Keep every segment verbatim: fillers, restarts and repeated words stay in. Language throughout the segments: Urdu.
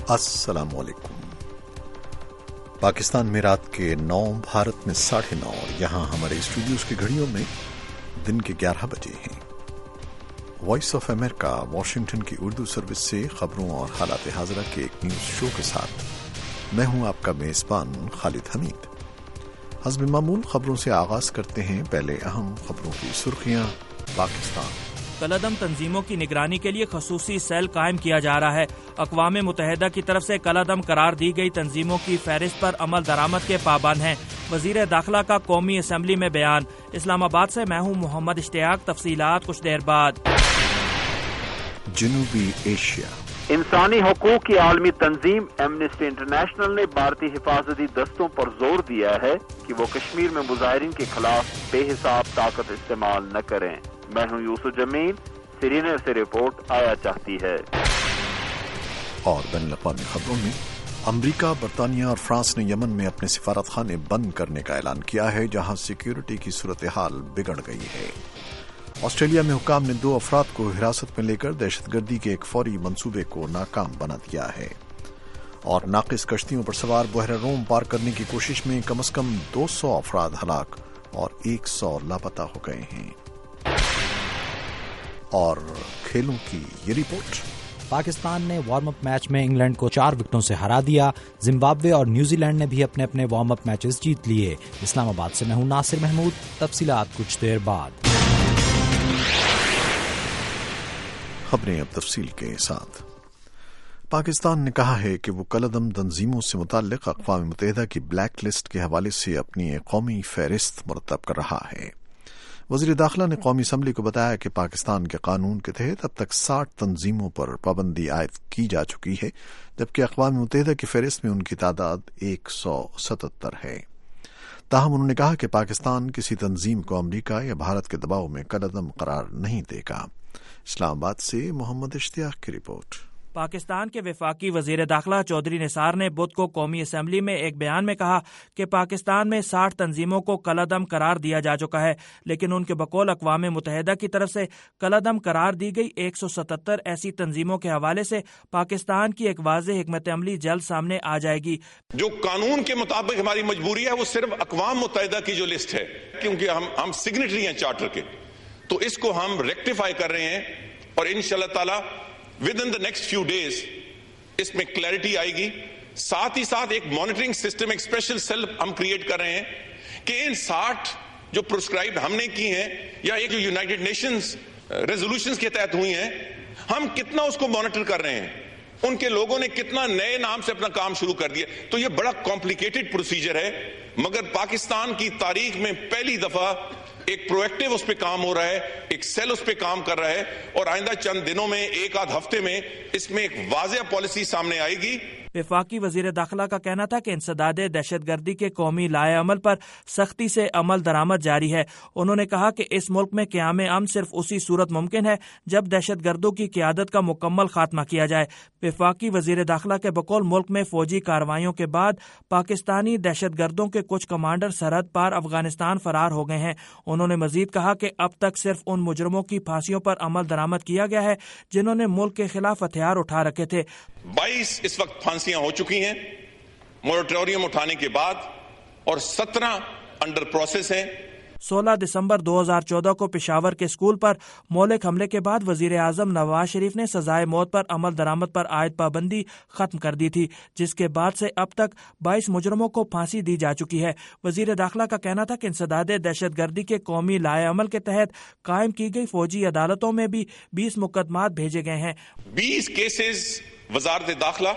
السلام علیکم۔ پاکستان میں رات کے نو، بھارت میں ساڑھے نو، اور یہاں ہمارے اسٹوڈیوز کی گھڑیوں میں دن کے گیارہ بجے ہیں۔ وائس آف امریکہ واشنگٹن کی اردو سروس سے خبروں اور حالات حاضرہ کے ایک نیوز شو کے ساتھ میں ہوں آپ کا میزبان خالد حمید۔ حسب معمول خبروں سے آغاز کرتے ہیں۔ پہلے اہم خبروں کی سرخیاں۔ پاکستان کالعدم تنظیموں کی نگرانی کے لیے خصوصی سیل قائم کیا جا رہا ہے۔ اقوام متحدہ کی طرف سے کالعدم قرار دی گئی تنظیموں کی فہرست پر عمل درآمد کے پابند ہیں۔ وزیر داخلہ کا قومی اسمبلی میں بیان۔ اسلام آباد سے میں ہوں محمد اشتیاق۔ تفصیلات کچھ دیر بعد۔ جنوبی ایشیا۔ انسانی حقوق کی عالمی تنظیم ایمنسٹی انٹرنیشنل نے بھارتی حفاظتی دستوں پر زور دیا ہے کہ وہ کشمیر میں مظاہرین کے خلاف بے حساب طاقت استعمال نہ کریں۔ میں ہوں یوسف جمیل۔ سری نگر سے رپورٹ آیا چاہتی ہے۔ اور بین الاقوامی خبروں میں امریکہ، برطانیہ اور فرانس نے یمن میں اپنے سفارت خانے بند کرنے کا اعلان کیا ہے، جہاں سیکیورٹی کی صورتحال بگڑ گئی ہے۔ آسٹریلیا میں حکام نے دو افراد کو حراست میں لے کر دہشت گردی کے ایک فوری منصوبے کو ناکام بنا دیا ہے۔ اور ناقص کشتیوں پر سوار بحیرہ روم پار کرنے کی کوشش میں کم از کم دو سو افراد ہلاک اور ایک سو لاپتہ ہو گئے ہیں۔ اور کھیلوں کی یہ رپورٹ۔ پاکستان نے وارم اپ میچ میں انگلینڈ کو چار وکٹوں سے ہرا دیا۔ زمبابوے اور نیوزی لینڈ نے بھی اپنے اپنے وارم اپ میچز جیت لیے۔ اسلام آباد سے میں ہوں ناصر محمود۔ تفصیلات کچھ دیر بعد۔ خبریں اب تفصیل کے ساتھ۔ پاکستان نے کہا ہے کہ وہ کالعدم تنظیموں سے متعلق اقوام متحدہ کی بلیک لسٹ کے حوالے سے اپنی ایک قومی فہرست مرتب کر رہا ہے۔ وزیر داخلہ نے قومی اسمبلی کو بتایا کہ پاکستان کے قانون کے تحت اب تک ساٹھ تنظیموں پر پابندی عائد کی جا چکی ہے، جبکہ اقوام متحدہ کی فہرست میں ان کی تعداد ایک سو ستتر ہے۔ تاہم انہوں نے کہا کہ پاکستان کسی تنظیم کو امریکہ یا بھارت کے دباؤ میں کالعدم قرار نہیں دے گا۔ اسلام آباد سے محمد اشتیاق کی رپورٹ۔ پاکستان کے وفاقی وزیر داخلہ چودھری نثار نے بدھ کو قومی اسمبلی میں ایک بیان میں کہا کہ پاکستان میں ساٹھ تنظیموں کو کالعدم قرار دیا جا چکا ہے، لیکن ان کے بقول اقوام متحدہ کی طرف سے کالعدم قرار دی گئی ایک سو ستتر ایسی تنظیموں کے حوالے سے پاکستان کی ایک واضح حکمت عملی جلد سامنے آ جائے گی۔ جو قانون کے مطابق ہماری مجبوری ہے وہ صرف اقوام متحدہ کی جو لسٹ ہے، کیونکہ ہم ہم سگنیٹری ہیں چارٹر کے، تو اس کو ہم ریکٹیفائی کر رہے ہیں اور انشاءاللہ تعالی with in the next few days اس میں کلیئرٹی آئے گی۔ ساتھ ہی ساتھ ایک مانیٹرنگ سسٹم، ایک اسپیشل سیل ہم کریٹ کر رہے ہیں کہ ان ساٹھ جو پرسکرائب ہم نے کی ہیں یا یہ جو یونائٹڈ نیشنز ریزولوشنز کے تحت ہوئی ہیں، ہم کتنا اس کو مانیٹر کر رہے ہیں، ان کے لوگوں نے کتنا نئے نام سے اپنا کام شروع کر دیا۔ تو یہ بڑا کمپلیکیٹڈ پروسیجر ہے، مگر پاکستان کی تاریخ میں پہلی دفعہ ایک پرو ایکٹیو اس پہ کام ہو رہا ہے، ایک سیل اس پہ کام کر رہا ہے، اور آئندہ چند دنوں میں، ایک آدھ ہفتے میں اس میں ایک واضح پالیسی سامنے آئے گی۔ وفاقی وزیر داخلہ کا کہنا تھا کہ انسداد دہشت گردی کے قومی لائحہ عمل پر سختی سے عمل درآمد جاری ہے۔ انہوں نے کہا کہ اس ملک میں قیام امن صرف اسی صورت ممکن ہے جب دہشت گردوں کی قیادت کا مکمل خاتمہ کیا جائے۔ وفاقی وزیر داخلہ کے بقول ملک میں فوجی کارروائیوں کے بعد پاکستانی دہشت گردوں کے کچھ کمانڈر سرحد پار افغانستان فرار ہو گئے ہیں۔ انہوں نے مزید کہا کہ اب تک صرف ان مجرموں کی پھانسیوں پر عمل درآمد کیا گیا ہے جنہوں نے ملک کے خلاف ہتھیار اٹھا رکھے تھے۔ بائیس اس وقت پھانسیاں ہو چکی ہیں مورٹوریم اٹھانے کے بعد، اور سترہ انڈر پروسیس ہیں۔ سولہ دسمبر دو ہزار چودہ کو پشاور کے اسکول پر مہلک حملے کے بعد وزیر اعظم نواز شریف نے سزائے موت پر عمل درآمد پر عائد پابندی ختم کر دی تھی، جس کے بعد سے اب تک بائیس مجرموں کو پھانسی دی جا چکی ہے۔ وزیر داخلہ کا کہنا تھا کہ انسداد دہشت گردی کے قومی لائحہ عمل کے تحت قائم کی گئی فوجی عدالتوں میں بھی بیس مقدمات بھیجے گئے ہیں۔ بیس کیسز وزارت داخلہ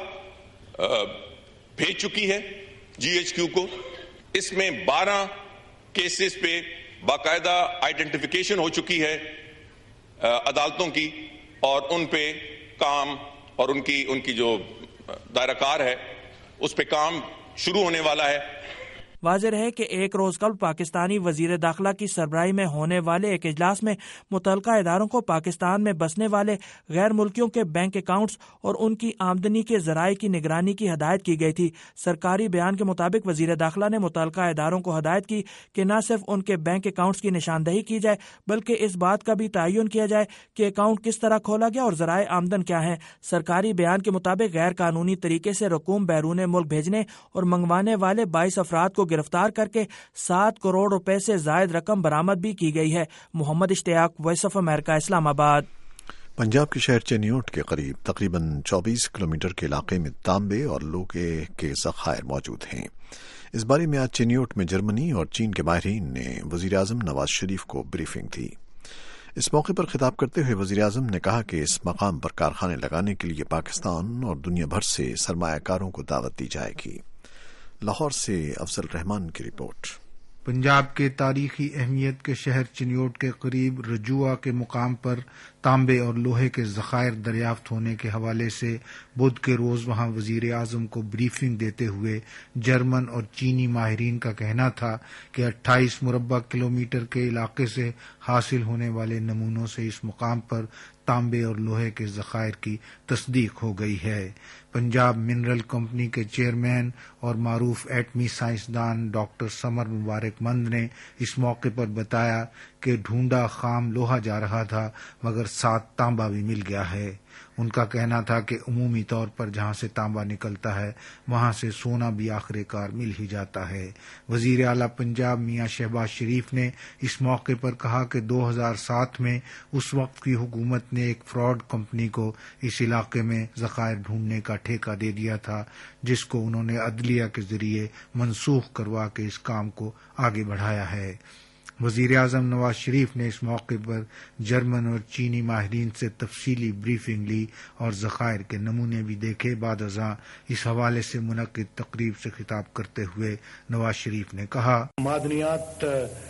بھیج چکی ہے جی ایچ کیو کو۔ اس میں بارہ کیسز پہ باقاعدہ آئیڈینٹیفیکیشن ہو چکی ہے عدالتوں کی، اور ان پہ کام اور ان کی ان کی جو دائرہ کار ہے اس پہ کام شروع ہونے والا ہے۔ واضح رہے کہ ایک روز قبل پاکستانی وزیر داخلہ کی سربراہی میں ہونے والے ایک اجلاس میں متعلقہ اداروں کو پاکستان میں بسنے والے غیر ملکیوں کے بینک اکاؤنٹس اور ان کی آمدنی کے ذرائع کی نگرانی کی ہدایت کی گئی تھی۔ سرکاری بیان کے مطابق وزیر داخلہ نے متعلقہ اداروں کو ہدایت کی کہ نہ صرف ان کے بینک اکاؤنٹس کی نشاندہی کی جائے بلکہ اس بات کا بھی تعین کیا جائے کہ اکاؤنٹ کس طرح کھولا گیا اور ذرائع آمدن کیا ہیں۔ سرکاری بیان کے مطابق غیر قانونی طریقے سے رقوم بیرون ملک بھیجنے اور منگوانے والے بائیس افراد کو گرفتار کر کے سات کروڑ روپے سے زائد رقم برآمد بھی کی گئی ہے۔ محمد اشتیاق، وائس آف امریکہ، اسلام آباد۔ پنجاب کے شہر چینیوٹ کے قریب تقریباً چوبیس کلومیٹر کے علاقے میں تانبے اور لوہے کے ذخائر موجود ہیں۔ اس بارے میں آج چینیوٹ میں جرمنی اور چین کے ماہرین نے وزیر اعظم نواز شریف کو بریفنگ دی۔ اس موقع پر خطاب کرتے ہوئے وزیر اعظم نے کہا کہ اس مقام پر کارخانے لگانے کے لیے پاکستان اور دنیا بھر سے سرمایہ کاروں کو دعوت دی جائے گی۔ لاہور سے افضل رحمان کی رپورٹ۔ پنجاب کے تاریخی اہمیت کے شہر چنیوٹ کے قریب رجوع کے مقام پر تانبے اور لوہے کے ذخائر دریافت ہونے کے حوالے سے بدھ کے روز وہاں وزیر اعظم کو بریفنگ دیتے ہوئے جرمن اور چینی ماہرین کا کہنا تھا کہ اٹھائیس مربع کلومیٹر کے علاقے سے حاصل ہونے والے نمونوں سے اس مقام پر تانبے اور لوہے کے ذخائر کی تصدیق ہو گئی ہے۔ پنجاب منرل کمپنی کے چیئرمین اور معروف ایٹمی سائنسدان ڈاکٹر سمر مبارک مند نے اس موقع پر بتایا کہ ڈھونڈا خام لوہا جا رہا تھا مگر ساتھ تانبا بھی مل گیا ہے۔ ان کا کہنا تھا کہ عمومی طور پر جہاں سے تانبا نکلتا ہے وہاں سے سونا بھی آخر کار مل ہی جاتا ہے۔ وزیر اعلیٰ پنجاب میاں شہباز شریف نے اس موقع پر کہا کہ دو ہزار سات میں اس وقت کی حکومت نے ایک فراڈ کمپنی کو اس علاقے میں ذخائر ڈھونڈنے کا ٹھیکہ دے دیا تھا، جس کو انہوں نے عدلیہ کے ذریعے منسوخ کروا کے اس کام کو آگے بڑھایا ہے۔ وزیر اعظم نواز شریف نے اس موقع پر جرمن اور چینی ماہرین سے تفصیلی بریفنگ لی اور ذخائر کے نمونے بھی دیکھے۔ بعد ازاں اس حوالے سے منعقد تقریب سے خطاب کرتے ہوئے نواز شریف نے کہا، معدنیات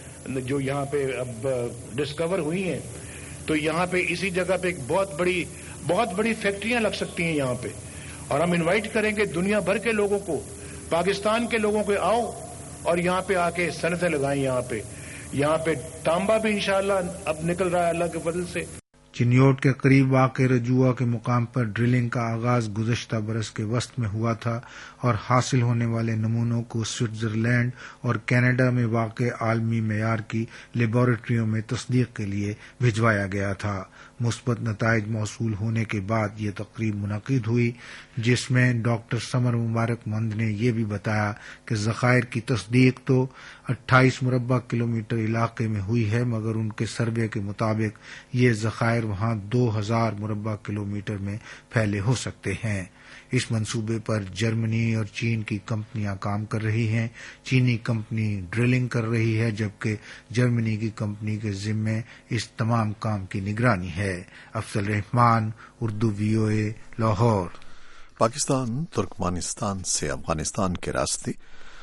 جو یہاں پہ اب ڈسکور ہوئی ہیں تو یہاں پہ اسی جگہ پہ ایک بہت بڑی بہت بڑی فیکٹریاں لگ سکتی ہیں یہاں پہ، اور ہم انوائٹ کریں گے دنیا بھر کے لوگوں کو، پاکستان کے لوگوں کو، آؤ اور یہاں پہ آ کے صنعتیں لگائیں۔ یہاں پہ یہاں پہ تانبا بھی انشاءاللہ اب نکل رہا ہے اللہ کے فضل سے۔ چنیوٹ کے قریب واقع رجوع کے مقام پر ڈرلنگ کا آغاز گزشتہ برس کے وسط میں ہوا تھا اور حاصل ہونے والے نمونوں کو سوئٹزرلینڈ اور کینیڈا میں واقع عالمی معیار کی لیبارٹریوں میں تصدیق کے لیے بھجوایا گیا تھا۔ مثبت نتائج موصول ہونے کے بعد یہ تقریب منعقد ہوئی، جس میں ڈاکٹر سمر مبارک مند نے یہ بھی بتایا کہ ذخائر کی تصدیق تو اٹھائیس مربع کلومیٹر علاقے میں ہوئی ہے مگر ان کے سروے کے مطابق یہ ذخائر وہاں دو ہزار مربع کلومیٹر میں پھیلے ہو سکتے ہیں۔ اس منصوبے پر جرمنی اور چین کی کمپنیاں کام کر رہی ہیں۔ چینی کمپنی ڈرلنگ کر رہی ہے جبکہ جرمنی کی کمپنی کے ذمے اس تمام کام کی نگرانی ہے۔ Afzal Rahman, Urdu V O A, Lahore. Pakistan Turkmenistan سے افغانستان کے راستے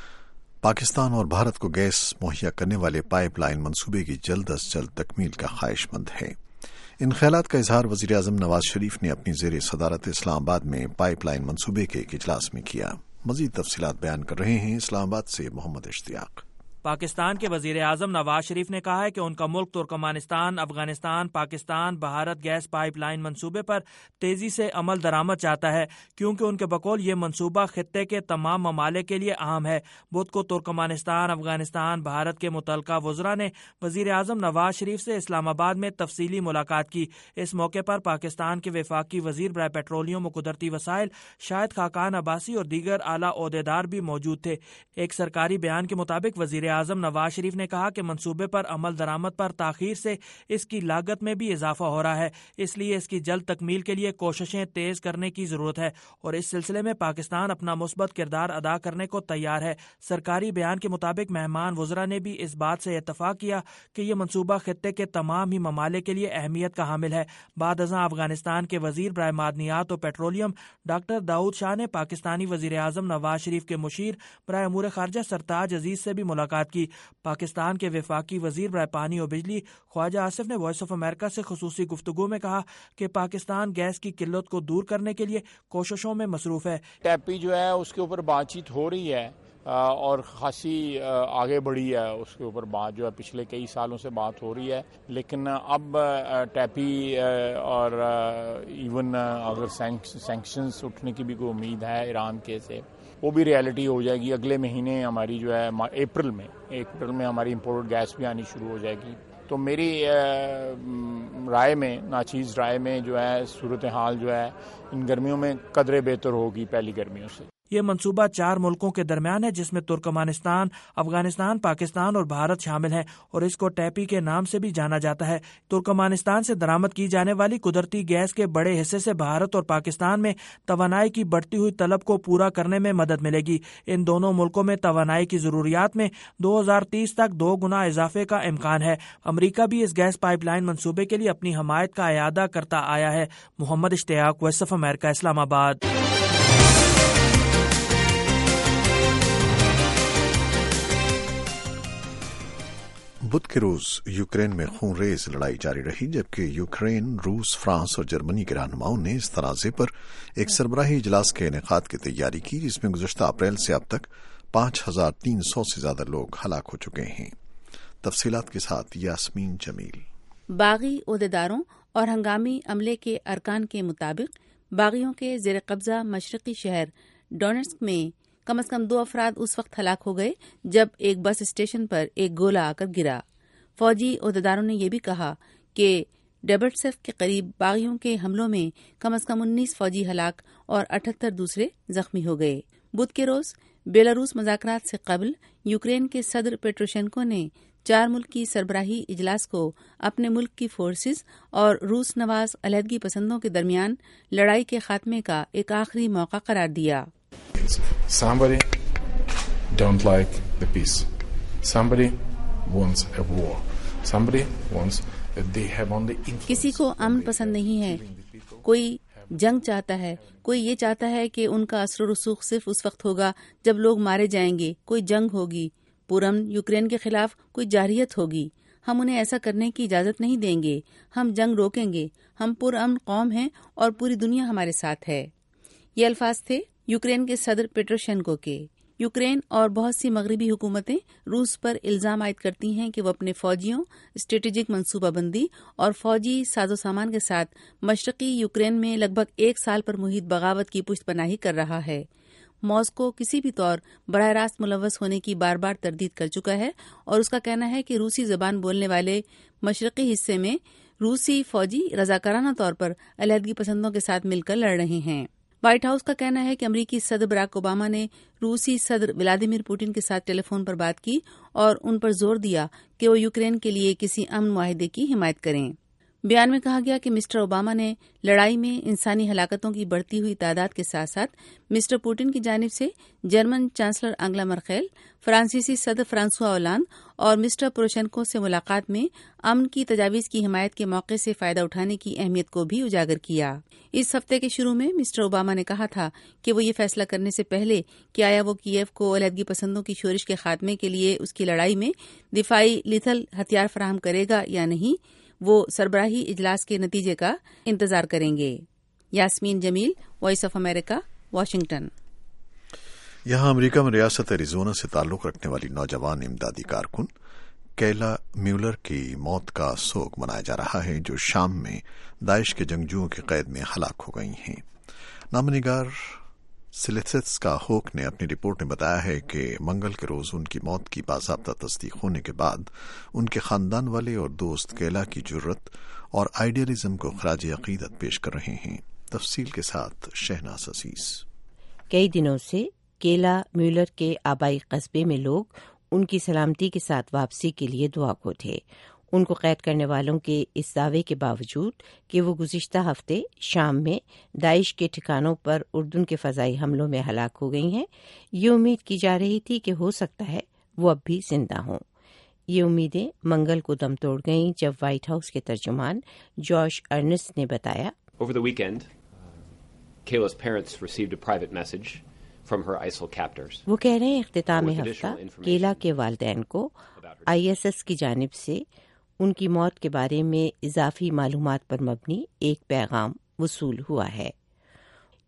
پاکستان اور بھارت کو گیس مہیا کرنے والے پائپ لائن منصوبے کی جلد از جلد تکمیل کا خواہش مند ہے۔ ان خیالات کا اظہار وزیر اعظم نواز شریف نے اپنی زیر صدارت اسلام آباد میں پائپ لائن منصوبے کے ایک اجلاس میں کیا۔ مزید تفصیلات بیان کر رہے ہیں اسلام آباد سے محمد اشتیاق۔ پاکستان کے وزیر اعظم نواز شریف نے کہا ہے کہ ان کا ملک Turkmenistan, Afghanistan, Pakistan Bharat gas pipeline منصوبے پر تیزی سے عمل درآمد چاہتا ہے، کیونکہ ان کے بقول یہ منصوبہ خطے کے تمام ممالک کے لیے اہم ہے۔ بدھ کو ترکمانستان، افغانستان، بھارت کے متعلقہ وزراء نے وزیر اعظم نواز شریف سے اسلام آباد میں تفصیلی ملاقات کی۔ اس موقع پر پاکستان کے وفاقی وزیر برائے پیٹرولیم و قدرتی وسائل شاہد خاقان عباسی اور دیگر اعلیٰ عہدیدار بھی موجود تھے۔ ایک سرکاری بیان کے مطابق وزیر اعظم نواز شریف نے کہا کہ منصوبے پر عمل درآمد پر تاخیر سے اس کی لاگت میں بھی اضافہ ہو رہا ہے، اس لیے اس کی جلد تکمیل کے لیے کوششیں تیز کرنے کی ضرورت ہے اور اس سلسلے میں پاکستان اپنا مثبت کردار ادا کرنے کو تیار ہے۔ سرکاری بیان کے مطابق مہمان وزراء نے بھی اس بات سے اتفاق کیا کہ یہ منصوبہ خطے کے تمام ہی ممالک کے لیے اہمیت کا حامل ہے۔ بعد ازاں افغانستان کے وزیر برائے معدنیات و پیٹرولیم ڈاکٹر داؤد شاہ نے پاکستانی وزیر اعظم نواز شریف کے مشیر برائے امور خارجہ سرتاج عزیز سے بھی ملاقات کی۔ پاکستان کے وفاقی وزیر برائے پانی و بجلی خواجہ آصف نے وائس آف امریکہ سے خصوصی گفتگو میں کہا کہ پاکستان گیس کی قلت کو دور کرنے کے لیے کوششوں میں مصروف ہے۔ ٹیپی جو ہے اس کے اوپر بات چیت ہو رہی ہے اور خاصی آگے بڑھی ہے اس کے اوپر بات جو ہے پچھلے کئی سالوں سے بات ہو رہی ہے، لیکن اب ٹیپی اور ایون اگر سینکشنز اٹھنے کی بھی کوئی امید ہے ایران کے سے، وہ بھی ریالٹی ہو جائے گی. اگلے مہینے ہماری جو ہے اپریل میں اپریل میں ہماری امپورٹ گیس بھی آنی شروع ہو جائے گی. تو میری رائے میں ناچیز رائے میں جو ہے صورتحال جو ہے ان گرمیوں میں قدرے بہتر ہوگی پہلی گرمیوں سے. یہ منصوبہ چار ملکوں کے درمیان ہے جس میں ترکمانستان، افغانستان، پاکستان اور بھارت شامل ہیں، اور اس کو ٹیپی کے نام سے بھی جانا جاتا ہے. ترکمانستان سے درآمد کی جانے والی قدرتی گیس کے بڑے حصے سے بھارت اور پاکستان میں توانائی کی بڑھتی ہوئی طلب کو پورا کرنے میں مدد ملے گی. ان دونوں ملکوں میں توانائی کی ضروریات میں دو ہزار تیس تک دو گنا اضافے کا امکان ہے. امریکہ بھی اس گیس پائپ لائن منصوبے کے لیے اپنی حمایت کا اعادہ کرتا آیا ہے. محمد اشتیاق، وائس آف امریکہ، اسلام آباد. بدھ کے روز یوکرین میں خون ریز لڑائی جاری رہی، جبکہ یوکرین، روس، فرانس اور جرمنی کے رہنماؤں نے اس تنازع پر ایک سربراہی اجلاس کے انعقاد کی تیاری کی، جس میں گزشتہ اپریل سے اب تک پانچ ہزار تین سو سے زیادہ لوگ ہلاک ہو چکے ہیں. تفصیلات کے ساتھ یاسمین جمیل. باغی عہدیداروں اور ہنگامی عملے کے ارکان کے مطابق باغیوں کے زیر قبضہ مشرقی شہر ڈونیٹسک میں کم از کم دو افراد اس وقت ہلاک ہو گئے جب ایک بس اسٹیشن پر ایک گولہ آ کر گرا. فوجی عہدیداروں نے یہ بھی کہا کہ ڈیبرٹسیف کے قریب باغیوں کے حملوں میں کم از کم انیس فوجی ہلاک اور اٹھہتر دوسرے زخمی ہو گئے. بدھ کے روز بیلاروس مذاکرات سے قبل یوکرین کے صدر پیٹروشینکو نے چار ملک کی سربراہی اجلاس کو اپنے ملک کی فورسز اور روس نواز علیحدگی پسندوں کے درمیان لڑائی کے خاتمے کا ایک آخری موقع قرار دیا. Somebody don't like the peace. Somebody wants a war. Somebody wants that they have only influence. کسی کو امن پسند نہیں ہے، کوئی جنگ چاہتا ہے، کوئی یہ چاہتا ہے کہ ان کا اثر و رسوخ صرف اس وقت ہوگا جب لوگ مارے جائیں گے، کوئی جنگ ہوگی، پرامن یوکرین کے خلاف کوئی جارحیت ہوگی. ہم انہیں ایسا کرنے کی اجازت نہیں دیں گے، ہم جنگ روکیں گے، ہم پرامن قوم ہیں اور پوری دنیا ہمارے ساتھ ہے. یہ الفاظ تھے یوکرین کے صدر پیٹروشینکو کے. یوکرین اور بہت سی مغربی حکومتیں روس پر الزام عائد کرتی ہیں کہ وہ اپنے فوجیوں، اسٹریٹجک منصوبہ بندی اور فوجی ساز و سامان کے ساتھ مشرقی یوکرین میں لگ بھگ ایک سال پر محیط بغاوت کی پشت پناہی کر رہا ہے. ماسکو کسی بھی طور براہ راست ملوث ہونے کی بار بار تردید کر چکا ہے اور اس کا کہنا ہے کہ روسی زبان بولنے والے مشرقی حصے میں روسی فوجی رضاکارانہ طور پر علیحدگی پسندوں کے ساتھ مل کر لڑ رہے ہیں. وائٹ ہاؤس کا کہنا ہے کہ امریکی صدر براک اوباما نے روسی صدر ولادیمیر پوٹن کے ساتھ ٹیلی فون پر بات کی اور ان پر زور دیا کہ وہ یوکرین کے لیے کسی امن معاہدے کی حمایت کریں. بیان میں کہا گیا کہ مسٹر اوباما نے لڑائی میں انسانی ہلاکتوں کی بڑھتی ہوئی تعداد کے ساتھ ساتھ مسٹر پوٹن کی جانب سے جرمن چانسلر انگلا مرکل، فرانسیسی صدر فرانسوا اولاند اور مسٹر پوروشینکو سے ملاقات میں امن کی تجاویز کی حمایت کے موقع سے فائدہ اٹھانے کی اہمیت کو بھی اجاگر کیا. اس ہفتے کے شروع میں مسٹر اوباما نے کہا تھا کہ وہ یہ فیصلہ کرنے سے پہلے کہ آیا وہ کیف کو علیحدگی پسندوں کی شورش کے خاتمے کے لیے اس کی لڑائی میں دفاعی لیتھل ہتھیار فراہم کرے گا یا نہیں، وہ سربراہی اجلاس کے نتیجے کا انتظار کریں گے. Yasmeen Jamil, Voice of America, Washington. یہاں امریکہ میں ریاست ایریزونا سے تعلق رکھنے والی نوجوان امدادی کارکن کیلا میولر کی موت کا سوگ منایا جا رہا ہے، جو شام میں داعش کے جنگجوؤں کی قید میں ہلاک ہو گئی ہیں. نامہ نگار سلیتس کا ہوک نے اپنی رپورٹ میں بتایا ہے کہ منگل کے روز ان کی موت کی باضابطہ تصدیق ہونے کے بعد ان کے خاندان والے اور دوست کیلا کی جرت اور آئیڈیالزم کو خراج عقیدت پیش کر رہے ہیں. تفصیل کے ساتھ شہناز عزیز. کئی دنوں سے کیلا میولر کے آبائی قصبے میں لوگ ان کی سلامتی کے ساتھ واپسی کے لیے دعا کو تھے. ان کو قید کرنے والوں کے اس دعوے کے باوجود کہ وہ گزشتہ ہفتے شام میں داعش کے ٹھکانوں پر اردن کے فضائی حملوں میں ہلاک ہو گئی ہیں، یہ امید کی جا رہی تھی کہ ہو سکتا ہے وہ اب بھی زندہ ہوں. یہ امیدیں منگل کو دم توڑ گئیں جب وائٹ ہاؤس کے ترجمان جوش ارنسٹ نے بتایا Over the weekend, Kayla's parents received a private message from her I S I L captors. وہ کہہ رہے ہیں اختتام ہفتہ کیلا کے والدین کو آئی ایس ایس کی جانب سے ان کی موت کے بارے میں اضافی معلومات پر مبنی ایک پیغام وصول ہوا ہے.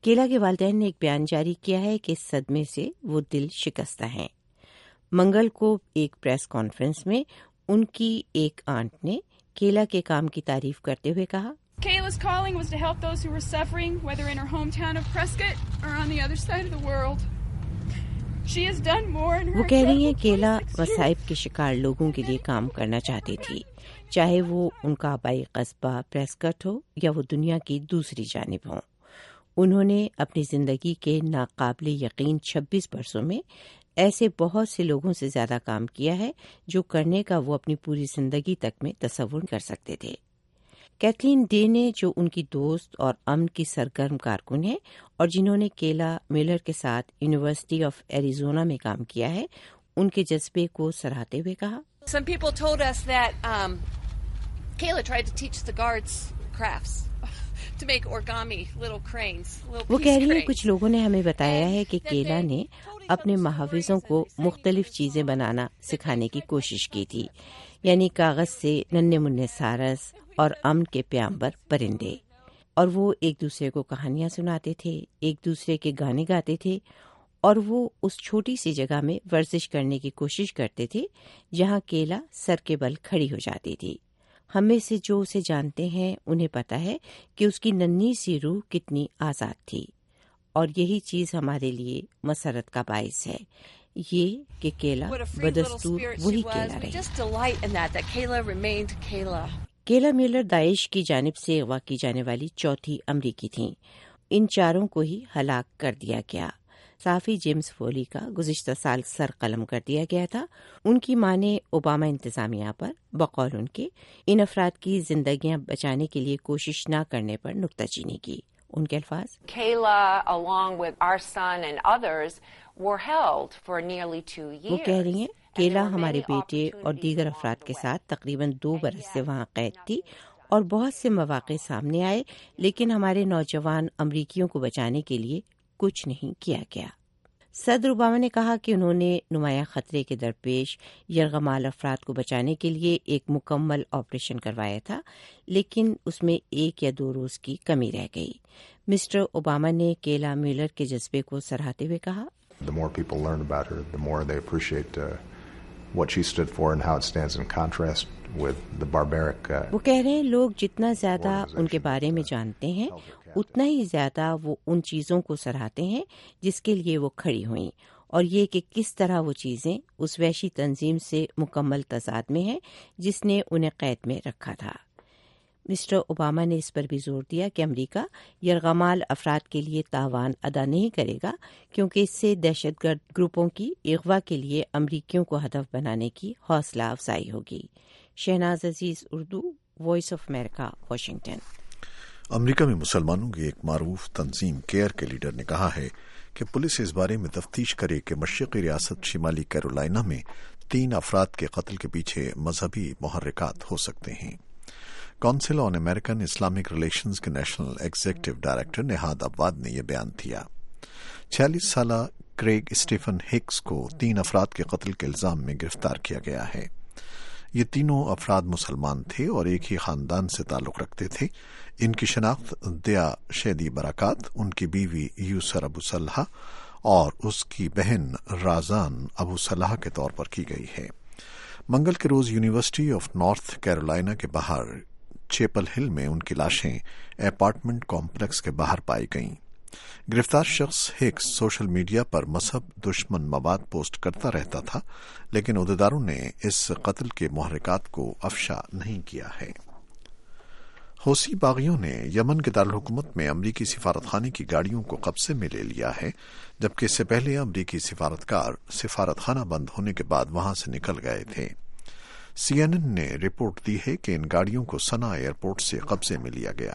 کیلا کے والدین نے ایک بیان جاری کیا ہے کہ اس صدمے سے وہ دل شکستہ ہیں۔ منگل کو ایک پریس کانفرنس میں ان کی ایک آنٹ نے کیلا کے کام کی تعریف کرتے ہوئے کہا، Kayla's calling was to help those who were suffering, whether in her hometown of Prescott or on the other side of the world. She has done more in her. وہ کہہ رہی ہیں کیلا مصائب کے شکار لوگوں کے لیے کام کرنا چاہتی تھی، چاہے وہ ان کا آبائی قصبہ پریسکٹ ہو یا وہ دنیا کی دوسری جانب ہوں۔ انہوں نے اپنی زندگی کے ناقابل یقین چھبیس برسوں میں ایسے بہت سے لوگوں سے زیادہ کام کیا ہے جو کرنے کا وہ اپنی پوری زندگی تک میں تصور کر سکتے تھے۔ کیتھلین ڈے نے، جو ان کی دوست اور امن کی سرگرم کارکن ہے اور جنہوں نے کیلا میلر کے ساتھ یونیورسٹی آف ایریزونا میں کام کیا ہے، ان کے جذبے کو سراہتے ہوئے کہا، Some people told us that um, Kayla tried to teach the guards crafts, to make origami, little cranes, little وہ peace کہہ رہی ہیں cranes. کچھ لوگوں نے ہمیں بتایا ہے کہ کیلا نے اپنے محافظوں کو مختلف چیزیں بنانا سکھانے کی کوشش کی تھی، یعنی کاغذ سے ننھے منھے سارس اور امن کے پیامبر پرندے، اور وہ ایک دوسرے کو کہانیاں سناتے تھے، ایک دوسرے کے گانے گاتے تھے، اور وہ اس چھوٹی سی جگہ میں ورزش کرنے کی کوشش کرتے تھے جہاں کیلا سر کے بل کھڑی ہو جاتی تھی۔ ہم میں سے جو اسے جانتے ہیں انہیں پتا ہے کہ اس کی ننھی سی روح کتنی آزاد تھی، اور یہی چیز ہمارے لیے مسرت کا باعث ہے، یہ کہ کیلا بدستور وہی کیلا رہی۔ کیلا میلر داعش کی جانب سے اغوا کی جانے والی چوتھی امریکی تھیں۔ ان چاروں کو ہی ہلاک کر دیا گیا۔ صحافی جیمز فولی کا گزشتہ سال سر قلم کر دیا گیا تھا۔ ان کی ماں نے اوباما انتظامیہ پر بقول ان کے ان افراد کی زندگیاں بچانے کے لیے کوشش نہ کرنے پر نکتہ چینی کی۔ ان کے الفاظ، Kayla, along with our son and others, were held for nearly two years. وہ کہہ رہی ہیں کیلا ہمارے بیٹے اور دیگر افراد کے ساتھ تقریباً دو برس سے وہاں قید تھی، اور بہت سے مواقع سامنے آئے، لیکن ہمارے نوجوان امریکیوں کو بچانے کے لیے کچھ نہیں کیا گیا۔ صدر اوباما نے کہا کہ انہوں نے نمایاں خطرے کے درپیش یرغمال افراد کو بچانے کے لیے ایک مکمل آپریشن کروایا تھا، لیکن اس میں ایک یا دو روز کی کمی رہ گئی۔ مسٹر اوباما نے کیلا میلر کے جذبے کو سراہتے ہوئے کہا، The more people learn about her, the more they appreciate uh, what she stood for and how it stands in contrast with the barbaric. Uh, وہ کہہ رہے ہیں لوگ جتنا زیادہ ان کے بارے میں جانتے ہیں، اتنا ہی زیادہ وہ ان چیزوں کو سراہتے ہیں جس کے لیے وہ کھڑی ہوئیں، اور یہ کہ کس طرح وہ چیزیں اس وحشی تنظیم سے مکمل تضاد میں ہیں جس نے انہیں قید میں رکھا تھا۔ مسٹر اوباما نے اس پر بھی زور دیا کہ امریکہ یرغمال افراد کے لیے تاوان ادا نہیں کرے گا، کیونکہ اس سے دہشت گرد گروپوں کی اغوا کے لیے امریکیوں کو ہدف بنانے کی حوصلہ افزائی ہوگی۔ Shahnaz Aziz, Urdu, Voice of America, Washington. امریکہ میں مسلمانوں کی ایک معروف تنظیم کیئر کے لیڈر نے کہا ہے کہ پولیس اس بارے میں تفتیش کرے کہ مشرقی ریاست شمالی کیرولائنا میں تین افراد کے قتل کے پیچھے مذہبی محرکات ہو سکتے ہیں۔ Council on American Islamic Relations کے national executive director Nihad Awad نے یہ بیان دیا۔ چھیالیس سالہ کریگ اسٹیفن ہکس کو تین افراد کے قتل کے الزام میں گرفتار کیا گیا ہے۔ یہ تینوں افراد مسلمان تھے اور ایک ہی خاندان سے تعلق رکھتے تھے۔ ان کی شناخت دیا شیدی برکات، ان کی بیوی یوسر ابو صلحہ اور اس کی بہن رازان ابو صلحہ کے طور پر کی گئی ہے۔ منگل کے روز یونیورسٹی آف نارتھ کیرولینا کے باہر چیپل ہل میں ان کی لاشیں اپارٹمنٹ کمپلیکس کے باہر پائی گئیں۔ گرفتار شخص ہکس سوشل میڈیا پر مذہب دشمن مواد پوسٹ کرتا رہتا تھا، لیکن عہدیداروں نے اس قتل کے محرکات کو افشا نہیں کیا ہے۔ حوثی باغیوں نے یمن کے دارالحکومت میں امریکی سفارتخانے کی گاڑیوں کو قبضے میں لے لیا ہے، جبکہ اس سے پہلے امریکی سفارتکار سفارت خانہ بند ہونے کے بعد وہاں سے نکل گئے تھے۔ سی این این نے رپورٹ دی ہے کہ ان گاڑیوں کو سنا ایئرپورٹ سے قبضے میں لیا گیا۔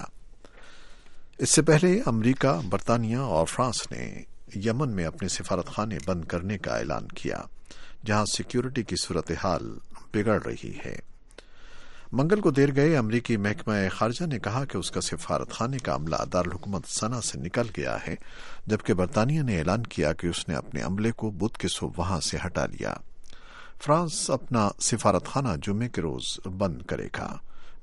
اس سے پہلے امریکہ، برطانیہ اور فرانس نے یمن میں اپنے سفارت خانے بند کرنے کا اعلان کیا، جہاں سیکیورٹی کی صورتحال بگڑ رہی ہے۔ منگل کو دیر گئے امریکی محکمہ خارجہ نے کہا کہ اس کا سفارت خانے کا عملہ دارالحکومت سنا سے نکل گیا ہے، جبکہ برطانیہ نے اعلان کیا کہ اس نے اپنے عملے کو بدھ کے صبح وہاں سے ہٹا لیا۔ فرانس اپنا سفارت خانہ جمعے کے روز بند کرے گا۔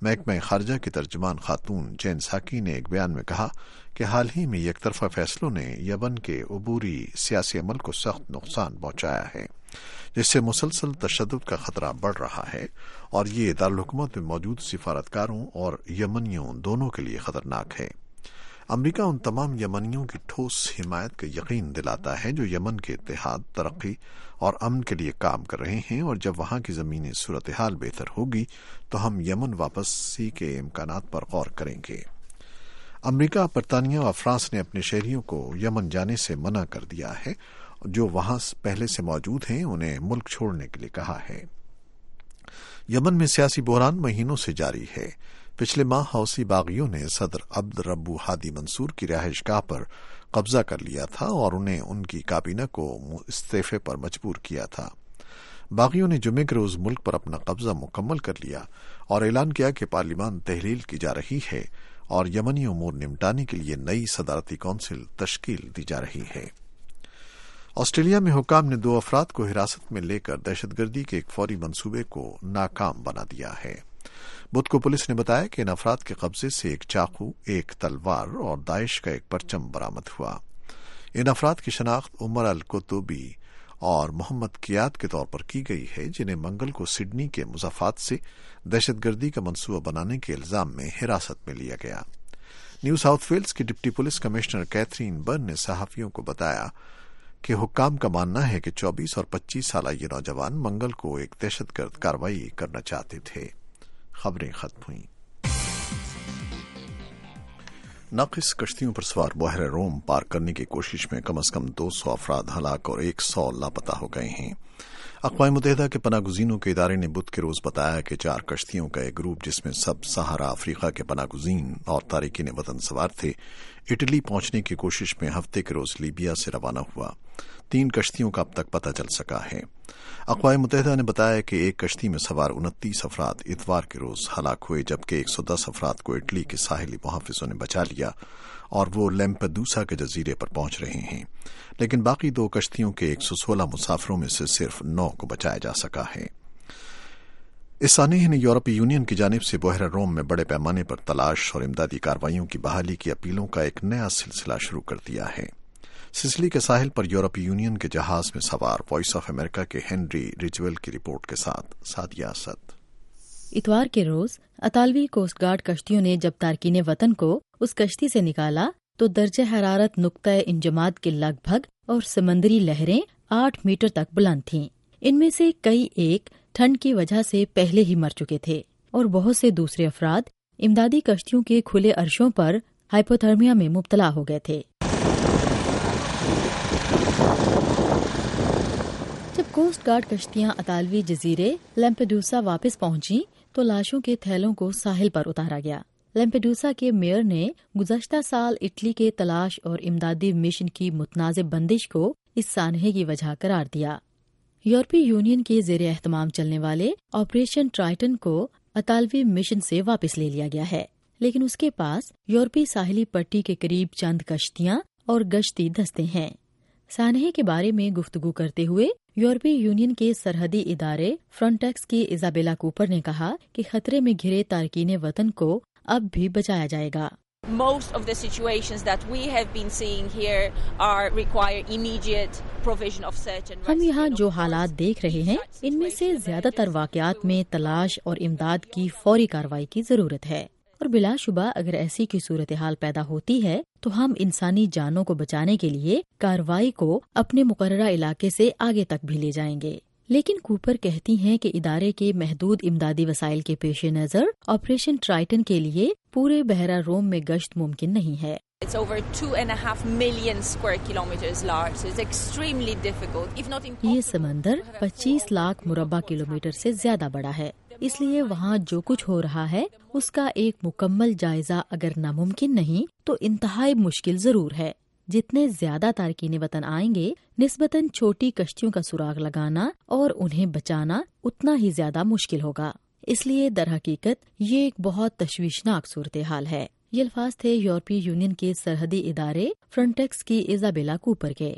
محکمہ خارجہ کی ترجمان خاتون جین ساکی نے ایک بیان میں کہا کہ حال ہی میں یک طرفہ فیصلوں نے یمن کے عبوری سیاسی عمل کو سخت نقصان پہنچایا ہے، جس سے مسلسل تشدد کا خطرہ بڑھ رہا ہے اور یہ دارالحکومت میں موجود سفارتکاروں اور یمنیوں دونوں کے لیے خطرناک ہے۔ امریکہ ان تمام یمنیوں کی ٹھوس حمایت کا یقین دلاتا ہے جو یمن کے اتحاد، ترقی اور امن کے لیے کام کر رہے ہیں، اور جب وہاں کی زمینی صورتحال بہتر ہوگی تو ہم یمن واپسی کے امکانات پر غور کریں گے۔ امریکہ، برطانیہ اور فرانس نے اپنے شہریوں کو یمن جانے سے منع کر دیا ہے، جو وہاں پہلے سے موجود ہیں انہیں ملک چھوڑنے کے لیے کہا ہے۔ یمن میں سیاسی بحران مہینوں سے جاری ہے۔ پچھلے ماہ حوثی باغیوں نے صدر عبد ربو ہادی منصور کی رہائش گاہ پر قبضہ کر لیا تھا اور انہیں ان کی کابینہ کو استعفے پر مجبور کیا تھا۔ باغیوں نے جمعے کے روز ملک پر اپنا قبضہ مکمل کر لیا اور اعلان کیا کہ پارلیمان تحلیل کی جا رہی ہے اور یمنی امور نمٹانے کے لیے نئی صدارتی کونسل تشکیل دی جا رہی ہے۔ آسٹریلیا میں حکام نے دو افراد کو حراست میں لے کر دہشت گردی کے ایک فوری منصوبے کو ناکام بنا دیا ہے۔ بدھ کو پولیس نے بتایا کہ ان افراد کے قبضے سے ایک چاقو، ایک تلوار اور داعش کا ایک پرچم برآمد ہوا۔ ان افراد کی شناخت عمر القطبی اور محمد کیاد کے طور پر کی گئی ہے، جنہیں منگل کو سڈنی کے مضافات سے دہشت گردی کا منصوبہ بنانے کے الزام میں حراست میں لیا گیا۔ نیو ساؤتھ ویلز کی deputy police commissioner Catherine Burn نے صحافیوں کو بتایا کہ حکام کا ماننا ہے کہ چوبیس اور پچیس سالہ یہ نوجوان منگل کو ایک دہشت گرد کارروائی کرنا چاہتے تھے۔ خبریں ختم ہوئیں۔ ناقص کشتیوں پر سوار بحیرہ روم پار کرنے کی کوشش میں کم از کم دو سو افراد ہلاک اور ایک سو لاپتہ ہو گئے ہیں۔ اقوام متحدہ کے پناہ گزینوں کے ادارے نے بدھ کے روز بتایا کہ چار کشتیوں کا ایک گروپ جس میں سب سہارا افریقہ کے پناہ گزین اور تارکین وطن سوار تھے، اٹلی پہنچنے کی کوشش میں ہفتے کے روز لیبیا سے روانہ ہوا۔ تین کشتیوں کا اب تک پتہ چل سکا ہے۔ اقوام متحدہ نے بتایا کہ ایک کشتی میں سوار انتیس افراد اتوار کے روز ہلاک ہوئے، جبکہ ایک سو دس افراد کو اٹلی کے ساحلی محافظوں نے بچا لیا اور وہ لیمپیدوسا کے جزیرے پر پہنچ رہے ہیں، لیکن باقی دو کشتیوں کے ایک سو سولہ مسافروں میں سے صرف نو کو بچایا جا سکا ہے۔ اس سانحے نے یورپی یونین کی جانب سے بحیرہ روم میں بڑے پیمانے پر تلاش اور امدادی کارروائیوں کی بحالی کی اپیلوں کا ایک نیا سلسلہ شروع کر دیا ہے۔ سسلی کے ساحل پر یورپی یونین کے جہاز میں سوار وائس آف امریکہ کے ہنری ریجویل کی رپورٹ کے ساتھ سعدیہ اسد۔ اتوار کے روز اطالوی کوسٹ گارڈ کشتیوں نے جب تارکین وطن کو اس کشتی سے نکالا تو درجہ حرارت نقطۂ انجماد کے لگ بھگ اور سمندری لہریں آٹھ میٹر تک بلند تھیں۔ ان میں سے کئی ایک ٹھنڈ کی وجہ سے پہلے ہی مر چکے تھے اور بہت سے دوسرے افراد امدادی کشتیوں کے کھلے عرشوں پر ہائپوتھرمیا میں مبتلا ہو گئے تھے۔ جب کوسٹ گارڈ کشتیاں اطالوی جزیرے لیمپیڈوسا واپس پہنچیں تو لاشوں کے تھیلوں کو ساحل پر اتارا گیا۔ لیمپیڈوسا کے میئر نے گزشتہ سال اٹلی کے تلاش اور امدادی مشن کی متنازع بندش کو اس سانحے کی وجہ قرار دیا۔ یورپی یونین کے زیر اہتمام چلنے والے آپریشن ٹرائٹن کو اطالوی مشن سے واپس لے لیا گیا ہے، لیکن اس کے پاس یورپی ساحلی پٹی کے قریب چند کشتیاں اور گشتی دستے ہیں۔ سانحے کے بارے میں گفتگو کرتے ہوئے یورپی یونین کے سرحدی ادارے فرنٹیکس کی ایزابیلا کوپر نے کہا کہ خطرے میں گھرے تارکین وطن کو اب بھی بچایا جائے گا۔ Most of the situations that we have been seeing here are require immediate provision of search and rescue. ہم یہاں جو حالات دیکھ رہے ہیں ان میں سے زیادہ تر واقعات میں تلاش اور امداد کی فوری کارروائی کی ضرورت ہے، اور بلا شبہ اگر ایسی کی صورتحال پیدا ہوتی ہے تو ہم انسانی جانوں کو بچانے کے لیے کارروائی کو اپنے مقررہ علاقے سے آگے تک بھی لے جائیں گے۔ لیکن کوپر کہتی ہیں کہ ادارے کے محدود امدادی وسائل کے پیش نظر آپریشن ٹرائٹن کے لیے پورے بحیرہ روم میں گشت ممکن نہیں ہے۔ It's over two and a half million square kilometers large, so it's extremely difficult, if not impossible. یہ سمندر پچیس لاکھ مربع کلومیٹر سے زیادہ بڑا ہے، اس لیے وہاں جو کچھ ہو رہا ہے اس کا ایک مکمل جائزہ اگر ناممکن نہیں تو انتہائی مشکل ضرور ہے۔ جتنے زیادہ تارکین وطن آئیں گے نسبتاً چھوٹی کشتیوں کا سراغ لگانا اور انہیں بچانا اتنا ہی زیادہ مشکل ہوگا، اس لیے در حقیقت یہ ایک بہت تشویشناک صورتحال ہے۔ یہ الفاظ تھے یورپی یونین کے سرحدی ادارے فرنٹیکس کی ایزابیلا کوپر کے۔